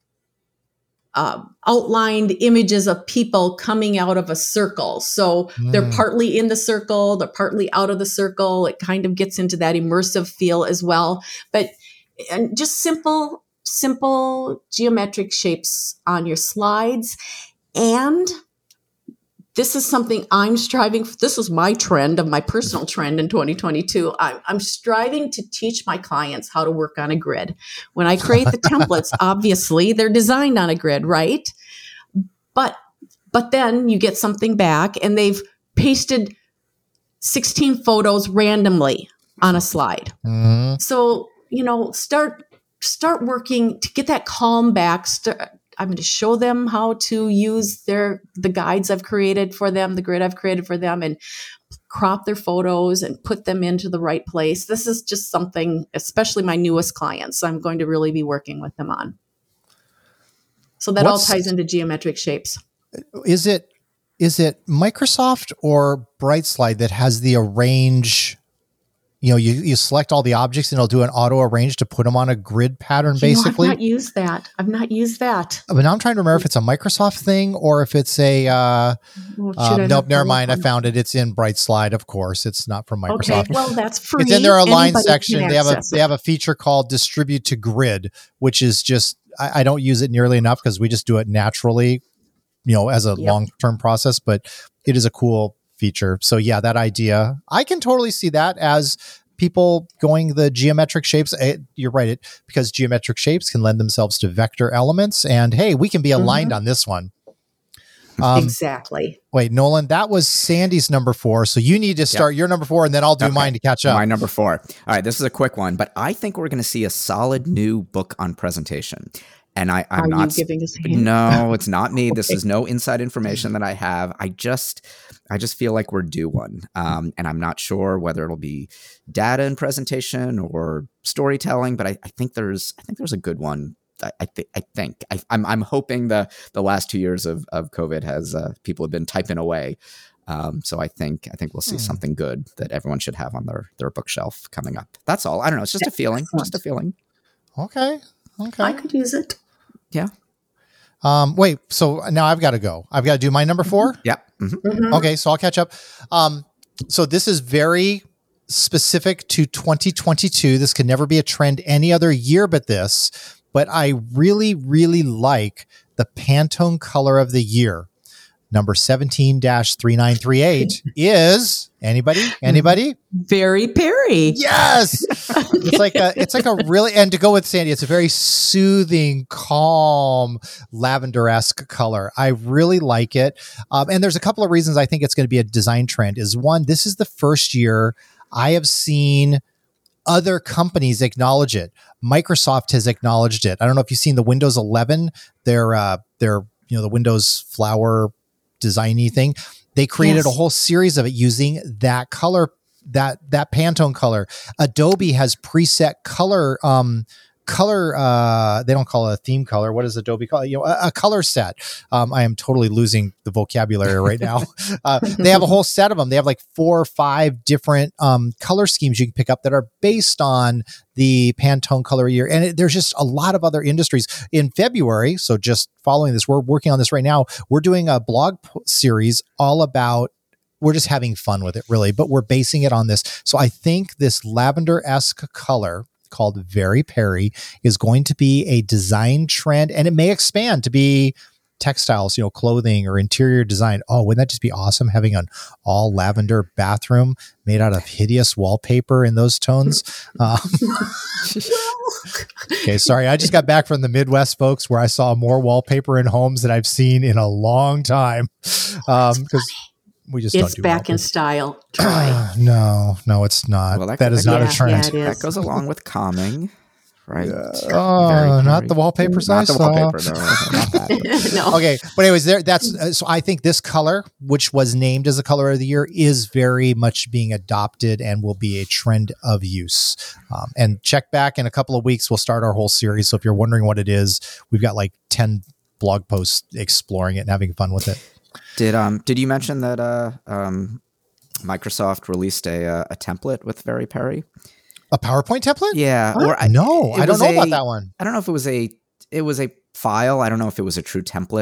uh, outlined images of people coming out of a circle. So mm. they're partly in the circle, they're partly out of the circle. It kind of gets into that immersive feel as well. But and just simple, simple geometric shapes on your slides. And this is something I'm striving for. This is my trend of my personal trend in twenty twenty-two. I'm, I'm striving to teach my clients how to work on a grid. When I create the templates, obviously they're designed on a grid, right? But, but then you get something back and they've pasted sixteen photos randomly on a slide. Mm-hmm. So, you know, start, start working to get that calm back. Start, I'm going to show them how to use their the guides I've created for them, the grid I've created for them, and crop their photos and put them into the right place. This is just something, especially my newest clients, I'm going to really be working with them on. So that What's, all ties into geometric shapes. Is it is it Microsoft or BrightSlide that has the arrange? You know, you, you select all the objects and it'll do an auto arrange to put them on a grid pattern, you basically. Know, I've not used that. I've not used that. But now I'm trying to remember if it's a Microsoft thing or if it's a, uh, well, um, nope, never mind. I found it. It's in BrightSlide, of course. It's not from Microsoft. Okay, well, that's free. It's in their align Anybody section. They have a, they have a feature called distribute to grid, which is just, I, I don't use it nearly enough because we just do it naturally, you know, as a yep. long-term process, but it is a cool feature. So yeah, that idea, I can totally see that as people going the geometric shapes. It, you're right, it, because geometric shapes can lend themselves to vector elements. And hey, we can be aligned mm-hmm. on this one. Um, exactly. Wait, Nolan, that was Sandy's number four. So you need to start yep. your number four and then I'll do okay. mine to catch up. My number four. All right, this is a quick one, but I think we're going to see a solid new book on presentation. And I, I'm Are not you giving us a hint? No, it's not me. Okay. This is no inside information that I have. I just, I just feel like we're due one, um, and I'm not sure whether it'll be data and presentation or storytelling. But I, I think there's, I think there's a good one. I, I, th- I think I, I'm, I'm hoping the the last two years of of COVID has uh, people have been typing away. Um, so I think, I think we'll see hmm. something good that everyone should have on their their bookshelf coming up. That's all. I don't know. It's just That's a feeling. Excellent. Just a feeling. Okay. Okay. I could use it. Yeah. Um, wait, so now I've got to go. I've got to do my number four. Yeah. Mm-hmm. Mm-hmm. Okay. So I'll catch up. Um, so this is very specific to twenty twenty-two. This could never be a trend any other year, but this, but I really, really like the Pantone color of the year. Number seventeen dash three nine three eight is anybody, anybody? Very Perry. Yes. It's like a, it's like a really, and to go with Sandy, it's a very soothing, calm, lavender-esque color. I really like it. Um, and there's a couple of reasons I think it's going to be a design trend is one, this is the first year I have seen other companies acknowledge it. Microsoft has acknowledged it. I don't know if you've seen the Windows eleven, their, uh, their, you know, the Windows flower designy thing. They created yes. a whole series of it using that color, that that Pantone color. Adobe has preset color, um, color. Uh, they don't call it a theme color. What does Adobe call it? You know, a, a color set. Um, I am totally losing the vocabulary right now. uh, they have a whole set of them. They have like four or five different um, color schemes you can pick up that are based on the Pantone color year. And it, there's just a lot of other industries. In February, so just following this, we're working on this right now. We're doing a blog p- series all about, we're just having fun with it really, but we're basing it on this. So I think this lavender-esque color called Very Perry is going to be a design trend, and it may expand to be textiles, you know, clothing or interior design. Oh, wouldn't that just be awesome having an all lavender bathroom made out of hideous wallpaper in those tones? Um, okay, sorry. I just got back from the Midwest, folks, where I saw more wallpaper in homes than I've seen in a long time. Um, because we just it's don't do back wallpaper. In style. Try. no, no, it's not. Well, that, that is that, not yeah, a trend. Yeah, that goes along with calming. Right. Uh, oh, very, not very, the wallpapers I the saw. Wallpaper, no, not that. No. Okay, but anyways, there. That's uh, so. I think this color, which was named as the color of the year, is very much being adopted and will be a trend of use. Um, and check back in a couple of weeks. We'll start our whole series. So if you're wondering what it is, we've got like ten blog posts exploring it and having fun with it. Did um did you mention that uh um Microsoft released a uh, a template with Very Perry? A PowerPoint template? Yeah. What? Or I, no, I don't know a, about that one. I don't know if it was a, it was a file. I don't know if it was a true template.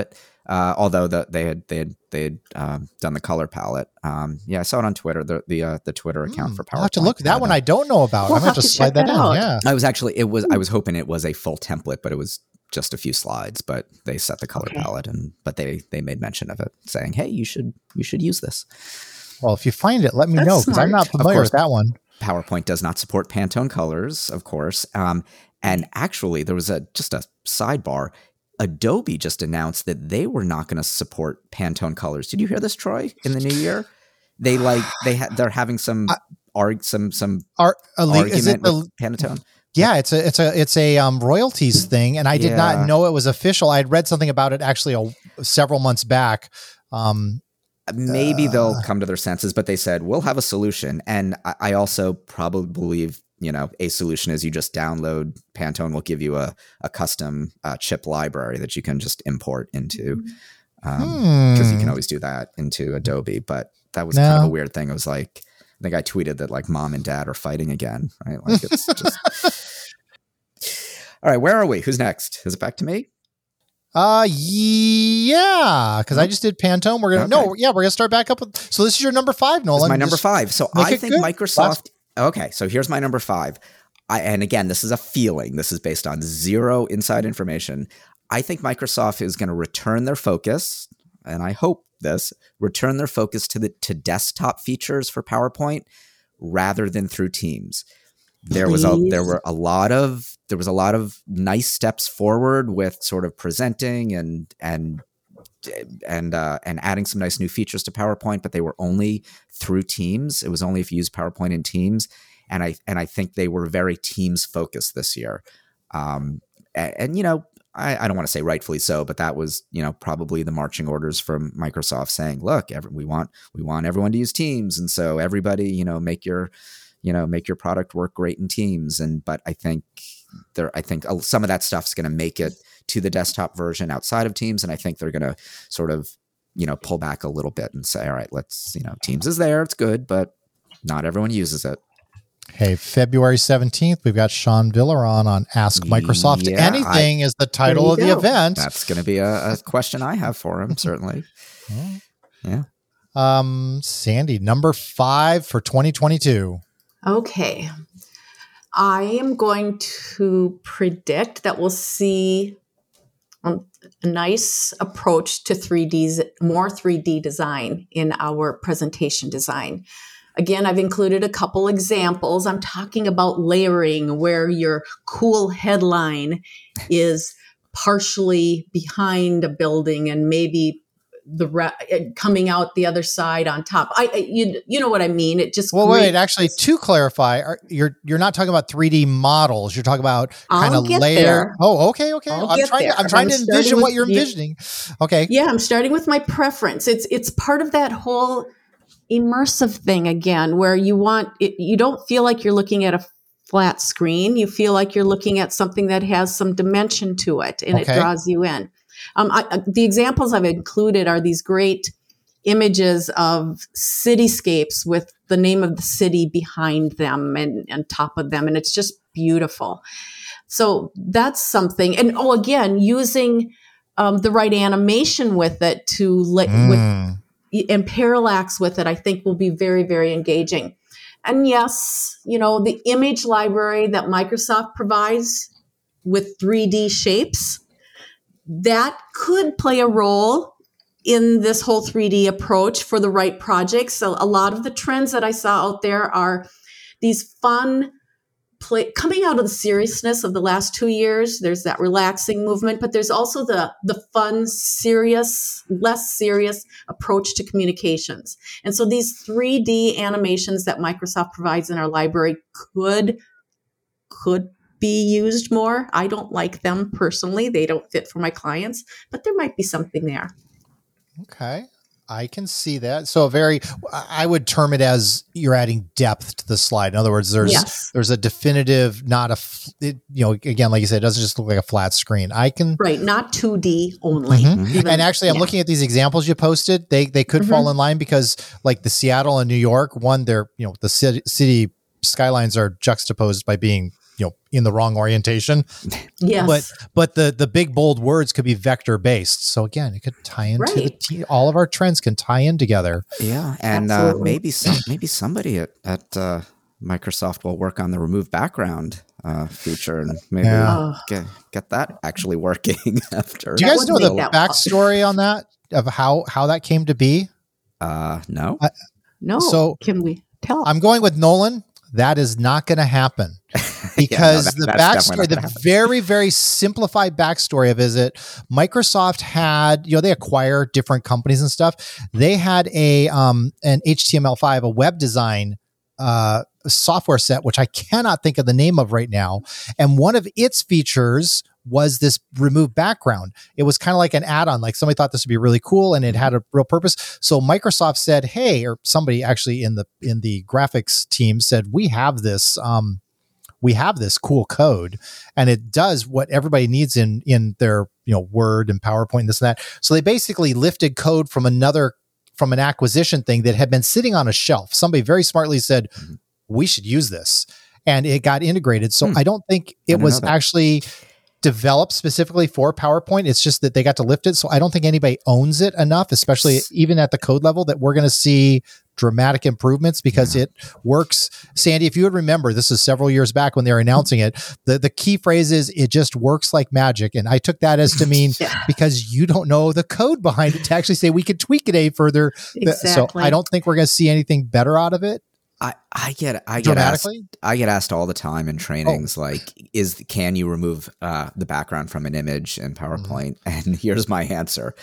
Uh, although the, they had they had they had um, done the color palette. Um, yeah, I saw it on Twitter. The the uh, the Twitter account Mm, for PowerPoint. I'll have to look. That had one a- I don't know about. We'll I'm going have to to just slide check that that in. out. Yeah. I was actually it was I was hoping it was a full template, but it was just a few slides. But they set the color Okay. palette, and but they they made mention of it, saying, "Hey, you should you should use this." Well, if you find it, let me That's know because I'm not smart. familiar course. with that one. PowerPoint does not support Pantone colors, of course. Um, and actually, there was a just a sidebar. Adobe just announced that they were not going to support Pantone colors. Did you hear this, Troy? In the new year, they like they ha- they're having some I- arg some some Are, Ali, argument is it the? with Pantone. Yeah, it's a it's a it's a um, royalties thing, and I did Yeah. not know it was official. I had read something about it actually a, several months back. Um, Maybe they'll Uh. come to their senses, but they said we'll have a solution. And I, I also probably believe, you know, a solution is you just download. Pantone will give you a a custom uh, chip library that you can just import into, because you Hmm. can always do that into Adobe. But that was kind of No. a weird thing. It was like I think I tweeted that like mom and dad are fighting again, right? Like it's just. All right, where are we? Who's next? Is it back to me? Uh, yeah, because I just did Pantone. We're gonna no, Okay. yeah, we're gonna start back up with. So this is your number five, This Nolan. is my number Just- five. So make I it think good. Microsoft. Okay, so here's my number five. I, and again, this is a feeling. This is based on zero inside information. I think Microsoft is going to return their focus, and I hope this return their focus to the to desktop features for PowerPoint rather than through Teams. There was a Please. there were a lot of there was a lot of nice steps forward with sort of presenting and and and uh, and adding some nice new features to PowerPoint, but they were only through Teams. It was only if you use PowerPoint in Teams, and I and I think they were very Teams focused this year. Um, and, and you know, I, I don't want to say rightfully so, but that was you know probably the marching orders from Microsoft saying, look, every, we want we want everyone to use Teams, and so everybody you know make your you know make your product work great in Teams. And but I think there I think some of that stuff's going to make it to the desktop version outside of Teams. And I think they're going to sort of, you know, pull back a little bit and say, all right, let's, you know, Teams is there. It's good, but not everyone uses it. Hey, February seventeenth, we've got Sean Villaron on Ask Microsoft Yeah, Anything is the title There of you the go. event. That's going to be a, a question I have for him, certainly. Yeah. Um, Sandy, number five for twenty twenty-two. Okay. I am going to predict that we'll see um, a nice approach to three D's, more three D design in our presentation design. Again, I've included a couple examples. I'm talking about layering where your cool headline is partially behind a building and maybe the re- coming out the other side on top. I, I you, you know what I mean? It just Well, wait, creates- actually, to clarify, are, you're you're not talking about three D models. You're talking about kind I'll of get layer. there. Oh, okay, okay. I'll I'm get trying. To, there. I'm trying I'm to starting envision with what you're the- envisioning. Okay. Yeah, I'm starting with my preference. It's it's part of that whole immersive thing again, where you want it, you don't feel like you're looking at a flat screen. You feel like you're looking at something that has some dimension to it, and Okay. it draws you in. Um, I, I- the examples I've included are these great images of cityscapes with the name of the city behind them and on top of them, and it's just beautiful. So that's something. And oh, again, using um, the right animation with it to let with Mm. and parallax with it, I think will be very, very engaging. And yes, you know, the image library that Microsoft provides with three D shapes, that could play a role in this whole three D approach for the right projects. So a lot of the trends that I saw out there are these fun play coming out of the seriousness of the last two years. There's that relaxing movement, but there's also the the fun, serious, less serious approach to communications. And so these three D animations that Microsoft provides in our library could could be used more. I don't like them personally. They don't fit for my clients, but there might be something there. Okay. I can see that. So a very, I would term it as you're adding depth to the slide. In other words, there's Yes. there's a definitive, not a, f- it, you know, again, like you said, it doesn't just look like a flat screen. I can, Right, not two D only. Mhm. Even- and actually, I'm yeah. looking at these examples you posted. They they could Mhm. fall in line because, like the Seattle and New York, one, they're you know the city, city skylines are juxtaposed by being you know, in the wrong orientation. Yes. But but the the big bold words could be vector based. So again, it could tie into Right. the t- all of our trends can tie in together. Yeah, and uh, Absolutely. maybe some maybe somebody at, at uh, Microsoft will work on the remove background uh, feature, and maybe Yeah. Oh. get get that actually working after. Do you That guys would know the make that- backstory on that of how how that came to be? Uh, no. No. So- can we tell? I'm going with Nolan. That is not going to happen because that- the that's definitely backstory, not the gonna happen. very, very simplified backstory of is it Microsoft had, you know, they acquire different companies and stuff. They had a, um, an H T M L five, a web design, uh, software set, which I cannot think of the name of right now. And one of its features was this remove background. It was kind of like an add-on, like somebody thought this would be really cool and it had a real purpose. So Microsoft said, hey, or somebody actually in the, in the graphics team said, we have this, um, we have this cool code and it does what everybody needs in, in their, you know, Word and PowerPoint and this and that. So they basically lifted code from another, from an acquisition thing that had been sitting on a shelf. Somebody very smartly said, we should use this. And it got integrated. So Hmm. I don't think it didn't was know that. actually developed specifically for PowerPoint. It's just that they got to lift it. So I don't think anybody owns it enough, especially even at the code level, that we're going to see dramatic improvements because it works. Sandy, if you would remember, this is several years back when they were announcing it, the, the key phrase is it just works like magic. And I took that as to mean Yeah. because you don't know the code behind it to actually say we could tweak it a further. Exactly. So I don't think we're going to see anything better out of it I, I get I get asked dramatically. I get asked all the time in trainings like is can you remove uh, the background from an image in PowerPoint? And here's my answer.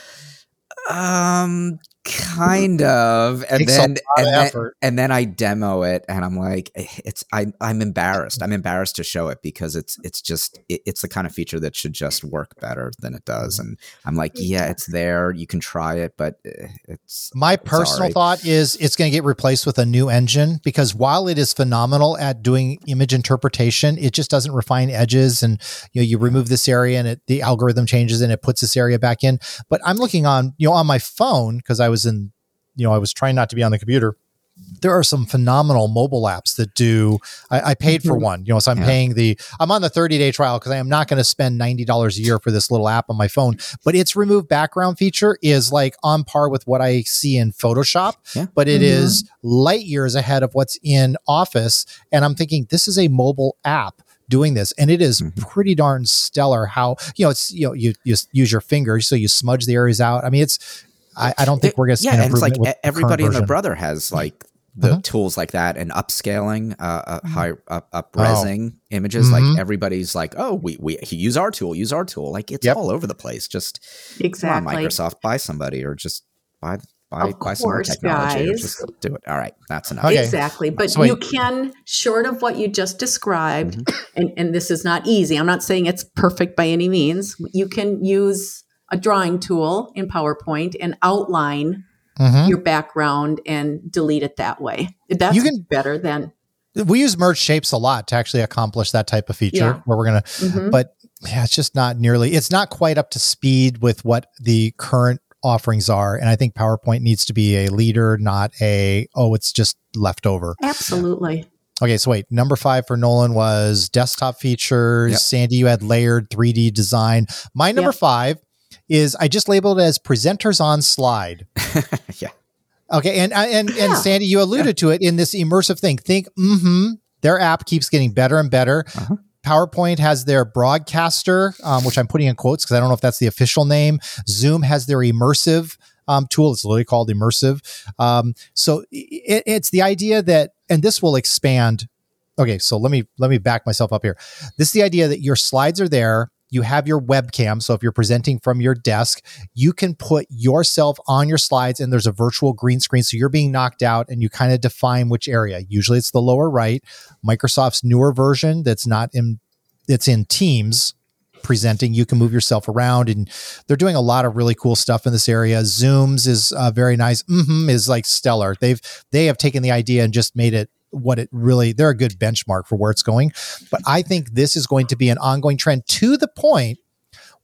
Um kind of and Takes a then lot and of then, effort. and then I demo it and I'm like it's I I'm embarrassed. I'm embarrassed to show it because it's it's just it, it's the kind of feature that should just work better than it does. And I'm like, yeah, it's there. You can try it, but eh, it's My personal Sorry. thought is it's going to get replaced with a new engine because while it is phenomenal at doing image interpretation, it just doesn't refine edges. And you know, you remove this area and it, the algorithm changes and it puts this area back in. But I'm looking on, you know, on my phone because I was in, you know, I was trying not to be on the computer. There are some phenomenal mobile apps that do. I, I paid for one, you know, so I'm Yeah. paying the. I'm on the thirty day trial because I am not going to spend ninety dollars a year for this little app on my phone. But its remove background feature is like on par with what I see in Photoshop, Yeah. but it Mhm. is light years ahead of what's in Office. And I'm thinking this is a mobile app doing this, and it is Mhm. pretty darn stellar. How you know it's you know you you s- use your fingers so you smudge the areas out. I mean it's. I, I don't think we're going to see yeah, an and it's like improvement with e- the current everybody and their version. brother has like the Mhm. tools like that and upscaling, uh, uh high up up Oh. resing images. Mhm. Like everybody's like, oh, we we use our tool, use our tool. Like it's Yep. all over the place. Just Exactly. come on, Microsoft, buy somebody or just buy buy Of buy some more course, technology or guys. just do it. All right, that's enough. Okay. Exactly. But So wait. you can, short of what you just described, Mm-hmm. and, and this is not easy, I'm not saying it's perfect by any means. You can use a drawing tool in PowerPoint and outline Mhm. your background and delete it that way. That's You can- better than. We use merge shapes a lot to actually accomplish that type of feature Yeah. where we're going to, Mhm. but yeah, it's just not nearly, it's not quite up to speed with what the current offerings are. And I think PowerPoint needs to be a leader, not a, oh, it's just leftover. Absolutely. Okay. So wait, number five for Nolan was desktop features. Yep. Sandy, you had layered three D design. My number Yep. five is I just labeled it as presenters on slide. Yeah. Okay, and and Yeah. and Sandy, you alluded to it in this immersive thing. Think, mm-hmm, their app keeps getting better and better. Uh-huh. PowerPoint has their broadcaster, um, which I'm putting in quotes because I don't know if that's the official name. Zoom has their immersive um, tool. It's literally called immersive. Um, so it, it's the idea that, and this will expand. Okay, so let me let me back myself up here. This is the idea that your slides are there. You have your webcam. So if you're presenting from your desk, you can put yourself on your slides and there's a virtual green screen. So you're being knocked out and you kind of define which area. Usually it's the lower right. Microsoft's newer version that's not in, it's in Teams presenting. You can move yourself around and they're doing a lot of really cool stuff in this area. Zooms is uh, very nice. Mm-hmm is like stellar. They've, they have taken the idea and just made it what it really, they're a good benchmark for where it's going. But I think this is going to be an ongoing trend to the point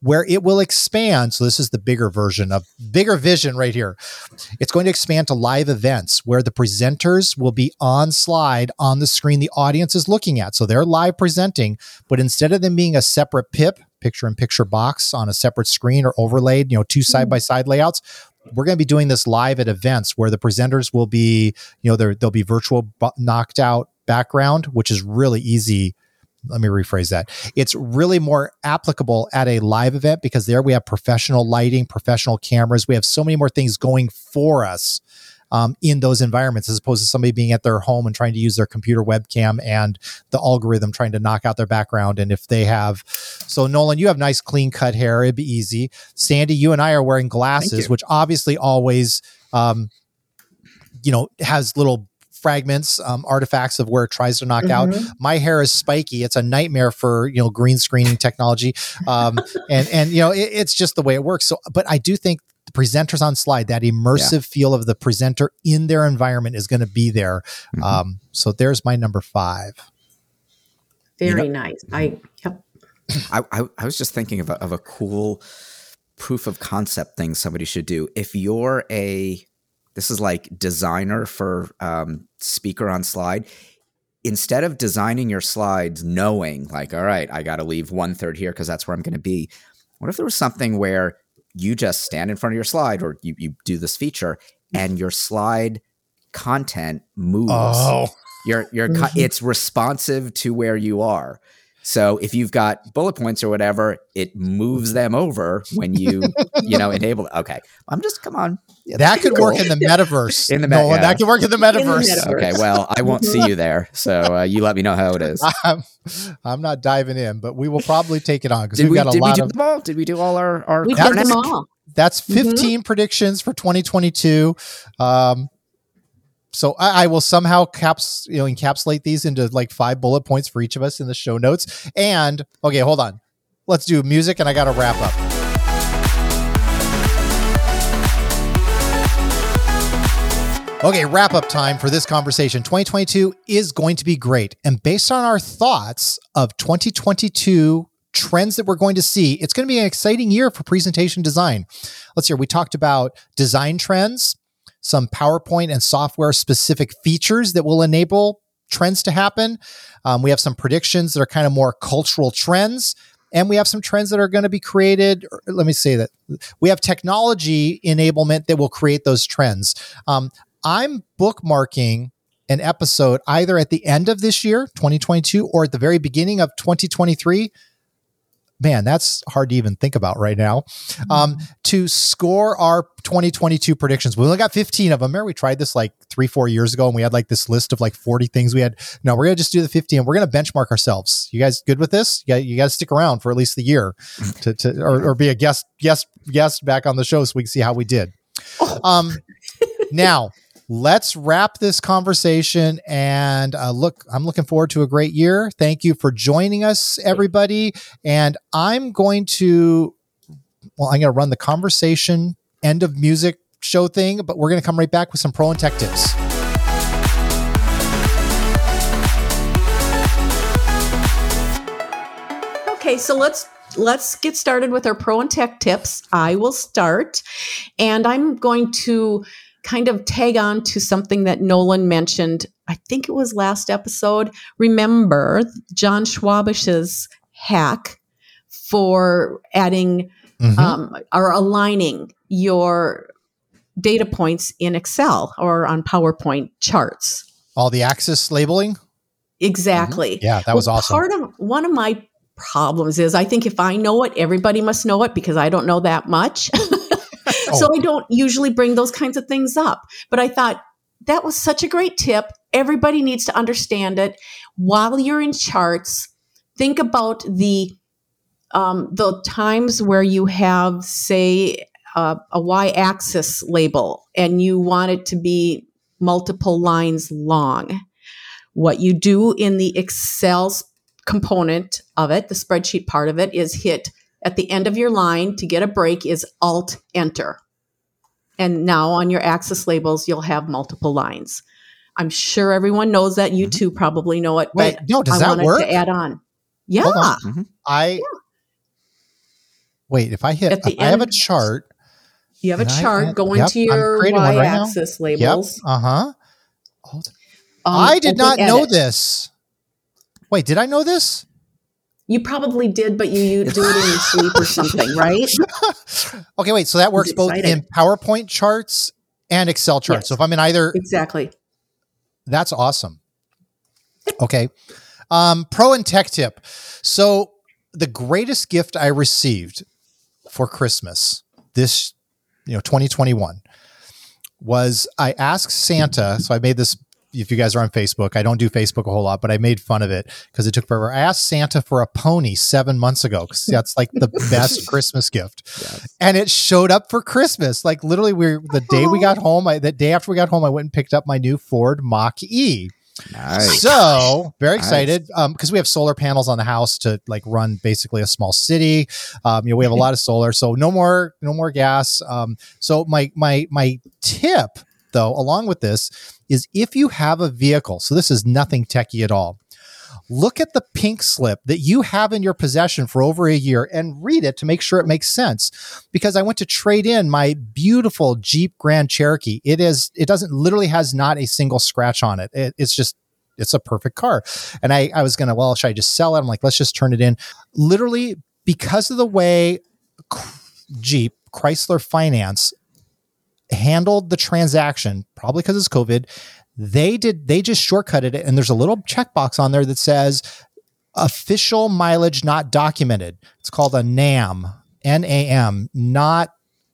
where it will expand. So this is the bigger version of bigger vision right here. It's going to expand to live events where the presenters will be on slide on the screen the audience is looking at. So they're live presenting, but instead of them being a separate P I P, picture in picture box on a separate screen or overlaid, you know, two side by side layouts, we're going to be doing this live at events where the presenters will be, you know, there there'll be virtual bu- knocked out background, which is really easy. Let me rephrase that. It's really more applicable at a live event because there we have professional lighting, professional cameras. We have so many more things going for us um, in those environments as opposed to somebody being at their home and trying to use their computer webcam and the algorithm trying to knock out their background. And if they have, so Nolan, you have nice clean cut hair. It'd be easy. Sandy, you and I are wearing glasses, which obviously always, um, you know, has little fragments, um, artifacts of where it tries to knock Mm-hmm. out. My hair is spiky. It's a nightmare for, you know, green screening technology. Um, and, and, you know, it, it's just the way it works. So, but I do think the presenters on slide, that immersive yeah. feel of the presenter in their environment is going to be there. Mm-hmm. Um, so there's my number five. Very you know, nice. I, yep. I, I, I was just thinking of a, of a cool proof of concept thing somebody should do. If you're a, this is like designer for um, speaker on slide. Instead of designing your slides knowing like, all right, I got to leave one third here because that's where I'm going to be. What if there was something where you just stand in front of your slide or you, you do this feature and your slide content moves. Oh. Your, your, mm-hmm. It's responsive to where you are. So if you've got bullet points or whatever, it moves them over when you, you know, enable it. Okay. I'm just, come on. Yeah, that could cool. work in the metaverse. In the me- metaverse. No, yeah. That could work in the metaverse. In the metaverse. Okay. Well, I won't see you there. So uh, you let me know how it is. I'm, I'm not diving in, but we will probably take it on because we've we, got a did lot we do of them all? Did we do all our, our we did them all. That's fifteen mm-hmm. predictions for twenty twenty-two. Um, So I, I will somehow caps, you know, encapsulate these into like five bullet points for each of us in the show notes. And okay, hold on. Let's do music and I got to wrap up. Okay, wrap up time for this conversation. twenty twenty-two is going to be great. And based on our thoughts of twenty twenty-two trends that we're going to see, it's going to be an exciting year for presentation design. Let's hear, we talked about design trends, some PowerPoint and software specific features that will enable trends to happen. Um, we have some predictions that are kind of more cultural trends, and we have some trends that are going to be created. Or, let me say that we have technology enablement that will create those trends. Um, I'm bookmarking an episode either at the end of this year, twenty twenty-two, or at the very beginning of twenty twenty-three. Man, that's hard to even think about right now. Um, to score our twenty twenty-two predictions. We only got fifteen of them. Remember, we tried this like three, four years ago and we had like this list of like forty things we had. No, we're going to just do the fifteen. We're going to benchmark ourselves. You guys good with this? You got, you got to stick around for at least the year to, to or, or be a guest, guest, guest back on the show so we can see how we did. Um, now, let's wrap this conversation and uh, look, I'm looking forward to a great year. Thank you for joining us, everybody. And I'm going to, well, I'm going to run the conversation end of music show thing, but we're going to come right back with some pro and tech tips. Okay, so let's let's get started with our pro and tech tips. I will start, and I'm going to kind of tag on to something that Nolan mentioned. I think it was last episode. Remember John Schwabish's hack for adding mm-hmm. um, or aligning your data points in Excel or on PowerPoint charts. All the axis labeling? Exactly. Mm-hmm. Yeah, that was well, awesome. Part of one of my problems is I think if I know it, everybody must know it because I don't know that much. So I don't usually bring those kinds of things up. But I thought that was such a great tip. Everybody needs to understand it. While you're in charts, think about the um, the times where you have, say, uh, a y-axis label and you want it to be multiple lines long. What you do in the Excel component of it, the spreadsheet part of it, is hit at the end of your line to get a break is Alt-Enter. And now on your axis labels, you'll have multiple lines. I'm sure everyone knows that. You two probably know it. Wait, but no, does I that wanted work? to add on. Yeah. On. Mm-hmm. I, yeah. wait, if I hit, At the I have a end- chart. You have a And I- chart. I- Go yep, into I'm your creating one right now. y-axis Yep. labels. Uh huh. Um, I did open not know edit. this. Wait, did I know this? You probably did, but you, you do it in your sleep or something, right? Okay, wait. So that works both exciting. in PowerPoint charts and Excel charts. Yes. So if I'm in either, Exactly. that's awesome. Okay. Um, pro and tech tip. So the greatest gift I received for Christmas this, you know, twenty twenty-one was I asked Santa. So I made this, if you guys are on Facebook, I don't do Facebook a whole lot, but I made fun of it because it took forever. I asked Santa for a pony seven months ago because that's like the best Christmas gift. Yes. And it showed up for Christmas. Like literally we're the day we got home, I, the day after we got home, I went and picked up my new Ford Mach-E. Nice. So very Nice. excited um because we have solar panels on the house to like run basically a small city. Um, you know, we have a lot of solar, so no more no more gas. Um, so my my my tip though, along with this, is if you have a vehicle, so this is nothing techie at all. Look at the pink slip that you have in your possession for over a year and read it to make sure it makes sense. Because I went to trade in my beautiful Jeep Grand Cherokee. It is, it doesn't literally has not a single scratch on it. it it's just, it's a perfect car. And I, I was going to, well, should I just sell it? I'm like, let's just turn it in. Literally, because of the way Jeep, Chrysler Finance handled the transaction, probably because it's COVID, they did, they just shortcutted it. And there's a little checkbox on there that says official mileage not documented. It's called a N A M, N A M, not,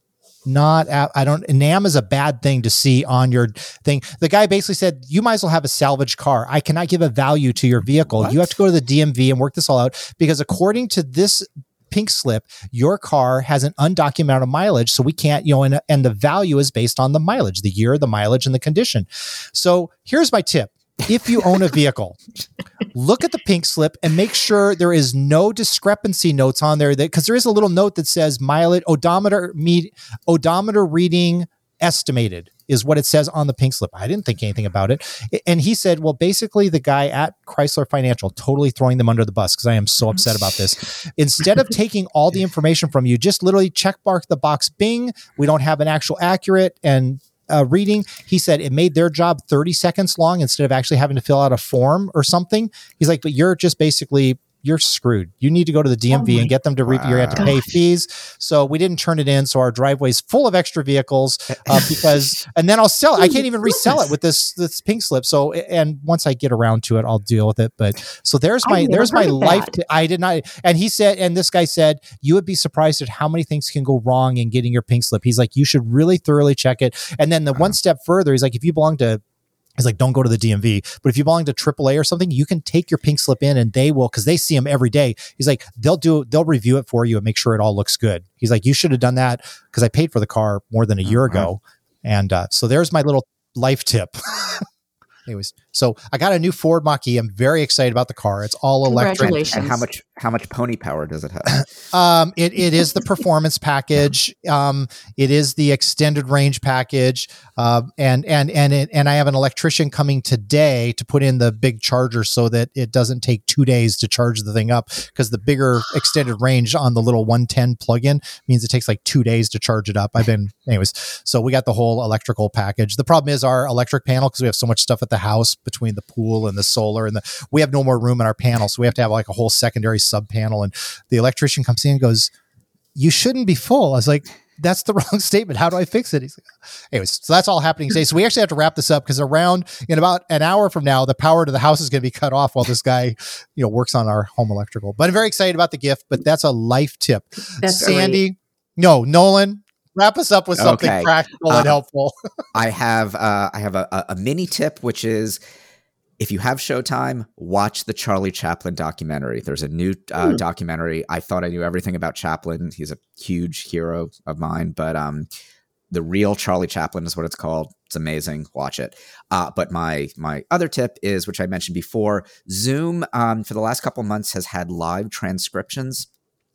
not, I don't, N A M is a bad thing to see on your thing. The guy basically said, you might as well have a salvage car. I cannot give a value to your vehicle. What? You have to go to the D M V and work this all out because according to this pink slip, your car has an undocumented mileage. So we can't, you know, and, and the value is based on the mileage, the year, the mileage, and the condition. So here's my tip. If you own a vehicle, look at the pink slip and make sure there is no discrepancy notes on there, that because there is a little note that says mileage odometer me, odometer reading estimated is what it says on the pink slip. I didn't think anything about it. And he said, well, basically the guy at Chrysler Financial, totally throwing them under the bus because I am so upset about this. Instead of taking all the information from you, just literally check mark the box, bing, we don't have an actual accurate and uh, reading. He said it made their job thirty seconds long instead of actually having to fill out a form or something. He's like, but you're just basically, you're screwed. You need to go to the D M V Oh and get them to read. You have to pay gosh. fees. So we didn't turn it in. So our driveway's full of extra vehicles uh, because, and then I'll sell it. I can't even resell it with this this pink slip. So, and once I get around to it, I'll deal with it. But so there's my I've never there's my heard of life. that. T- I did not. And he said, and this guy said, you would be surprised at how many things can go wrong in getting your pink slip. He's like, you should really thoroughly check it. And then the one step further, he's like, if you belong to He's like, don't go to the D M V. But if you belong to triple A or something, you can take your pink slip in and they will, because they see them every day. He's like, they'll do, they'll review it for you and make sure it all looks good. He's like, you should have done that because I paid for the car more than a year Uh-huh. ago. And uh, so there's my little life tip. Anyways, so I got a new Ford Mach-E. I'm very excited about the car. It's all electric. Congratulations. And how much how much pony power does it have? Um, it, it is the performance package. Um, it is the extended range package. Um, and, and, and, it, and I have an electrician coming today to put in the big charger so that it doesn't take two days to charge the thing up, because the bigger extended range on the little one ten plug-in means it takes like two days to charge it up. I've been, anyways, so we got the whole electrical package. The problem is our electric panel, because we have so much stuff at the house between the pool and the solar and the, we have no more room in our panel. So we have to have like a whole secondary sub panel. And the electrician comes in and goes, you shouldn't be full. I was like, that's the wrong statement. How do I fix it? He's like, anyways, so that's all happening today. So we actually have to wrap this up because around in about an hour from now, the power to the house is going to be cut off while this guy, you know, works on our home electrical. But I'm very excited about the gift, but that's a life tip. That's Sandy, no, Nolan, wrap us up with something Okay. practical and Um, helpful. I have uh, I have a, a, a mini tip, which is if you have Showtime, watch the Charlie Chaplin documentary. There's a new uh, Hmm. documentary. I thought I knew everything about Chaplin. He's a huge hero of mine, but um, the real Charlie Chaplin is what it's called. It's amazing. Watch it. Uh, but my my other tip is, which I mentioned before, Zoom um, for the last couple of months has had live transcriptions.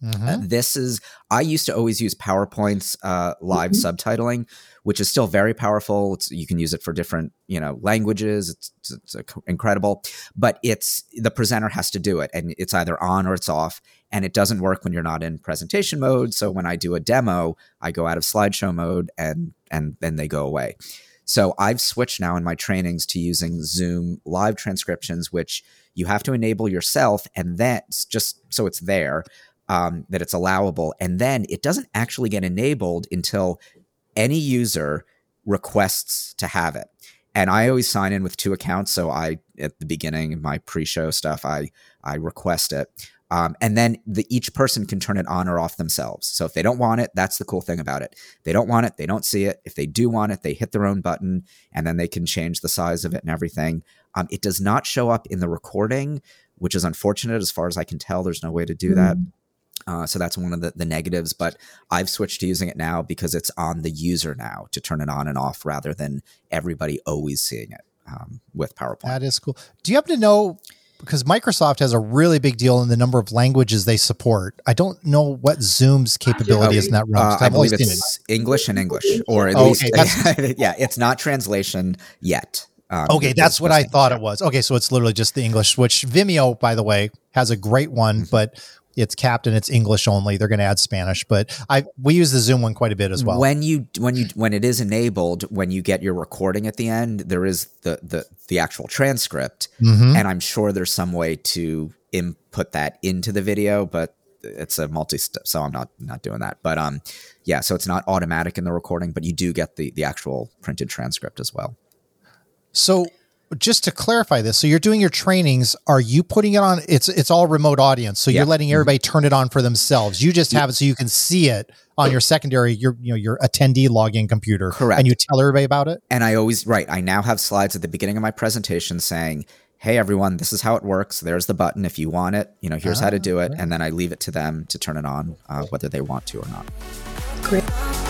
Mm-hmm. Uh, this is, I used to always use PowerPoint's uh, live mm-hmm. subtitling, which is still very powerful. It's, you can use it for different, you know, languages. It's, it's, it's incredible, but it's the presenter has to do it, and it's either on or it's off, and it doesn't work when you're not in presentation mode. So when I do a demo, I go out of slideshow mode, and and then they go away. So I've switched now in my trainings to using Zoom live transcriptions, which you have to enable yourself, and that's just so it's there. Um, that it's allowable, and then it doesn't actually get enabled until any user requests to have it. And I always sign in with two accounts, so I at the beginning of my pre-show stuff, I I request it, um, and then the each person can turn it on or off themselves. So if they don't want it, that's the cool thing about it. They don't want it, they don't see it. If they do want it, they hit their own button, and then they can change the size of it and everything. Um, it does not show up in the recording, which is unfortunate as far as I can tell. There's no way to do mm-hmm. that. Uh, so that's one of the, the negatives, but I've switched to using it now because it's on the user now to turn it on and off rather than everybody always seeing it um, with PowerPoint. That is cool. Do you happen to know, because Microsoft has a really big deal in the number of languages they support. I don't know what Zoom's capability is in that realm. Uh, I believe it's it. English and English, or at oh, least, okay, yeah, it's not translation yet. Um, okay, that's what I thought it was. Okay, so it's literally just the English, which Vimeo, by the way, has a great one, mm-hmm. but it's capped and it's English only. They're going to add Spanish, but I we use the Zoom one quite a bit as well. When you when you when it is enabled, when you get your recording at the end, there is the the the actual transcript, mm-hmm. and I'm sure there's some way to input that into the video, but it's a multi-step, so I'm not not doing that. But um, yeah, so it's not automatic in the recording, but you do get the the actual printed transcript as well. So just to clarify this, so you're doing your trainings, are you putting it on, it's it's all remote audience, so yeah. you're letting everybody turn it on for themselves. You just have it so you can see it on your secondary, your you know your attendee login computer. Correct. And you tell everybody about it? And I always, right, I now have slides at the beginning of my presentation saying, hey everyone, this is how it works. There's the button if you want it. You know, here's ah, how to do it. Right. And then I leave it to them to turn it on, uh, whether they want to or not. Great.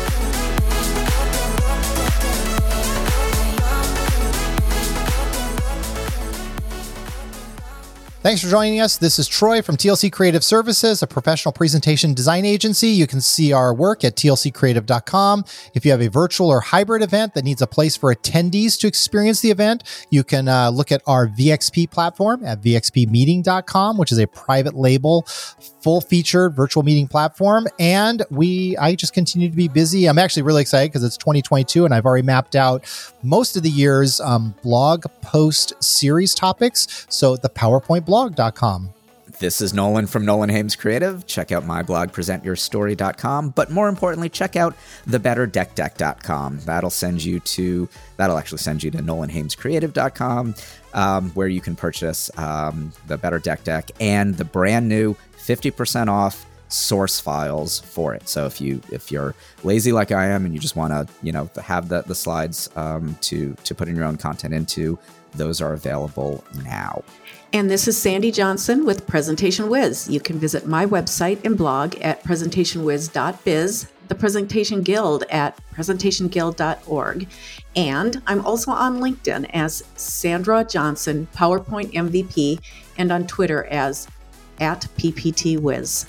Thanks for joining us. This is Troy from T L C Creative Services, a professional presentation design agency. You can see our work at T L C creative dot com. If you have a virtual or hybrid event that needs a place for attendees to experience the event, you can uh, look at our V X P platform at V X P meeting dot com, which is a private label, full-featured virtual meeting platform. And we, I just continue to be busy. I'm actually really excited because it's twenty twenty-two, and I've already mapped out most of the year's um, blog post series topics. So the PowerPoint blog dot com. This is Nolan from Nolan Hames Creative. Check out my blog, present your story dot com. But more importantly, check out the better deck deck dot com. That'll send you to, that'll actually send you to Nolan Hames Creative dot com, um, where you can purchase um, the Better Deck Deck and the brand new fifty percent off source files for it. So if you if you're lazy like I am and you just want to, you know, have the the slides um, to to put in your own content into, those are available now. And this is Sandy Johnson with Presentation Wiz. You can visit my website and blog at presentation wiz dot biz, the Presentation Guild at presentation guild dot org. And I'm also on LinkedIn as Sandra Johnson, PowerPoint M V P, and on Twitter as at P P T Wiz.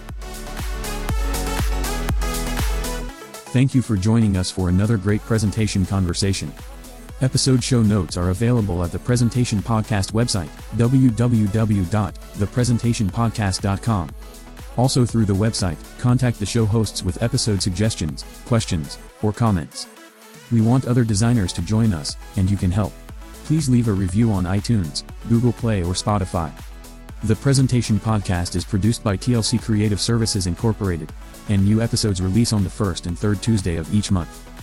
Thank you for joining us for another great presentation conversation. Episode show notes are available at the Presentation Podcast website, w w w dot the presentation podcast dot com. Also through the website, contact the show hosts with episode suggestions, questions, or comments. We want other designers to join us, and you can help. Please leave a review on iTunes, Google Play, or Spotify. The Presentation Podcast is produced by T L C Creative Services Incorporated, and new episodes release on the first and third Tuesday of each month.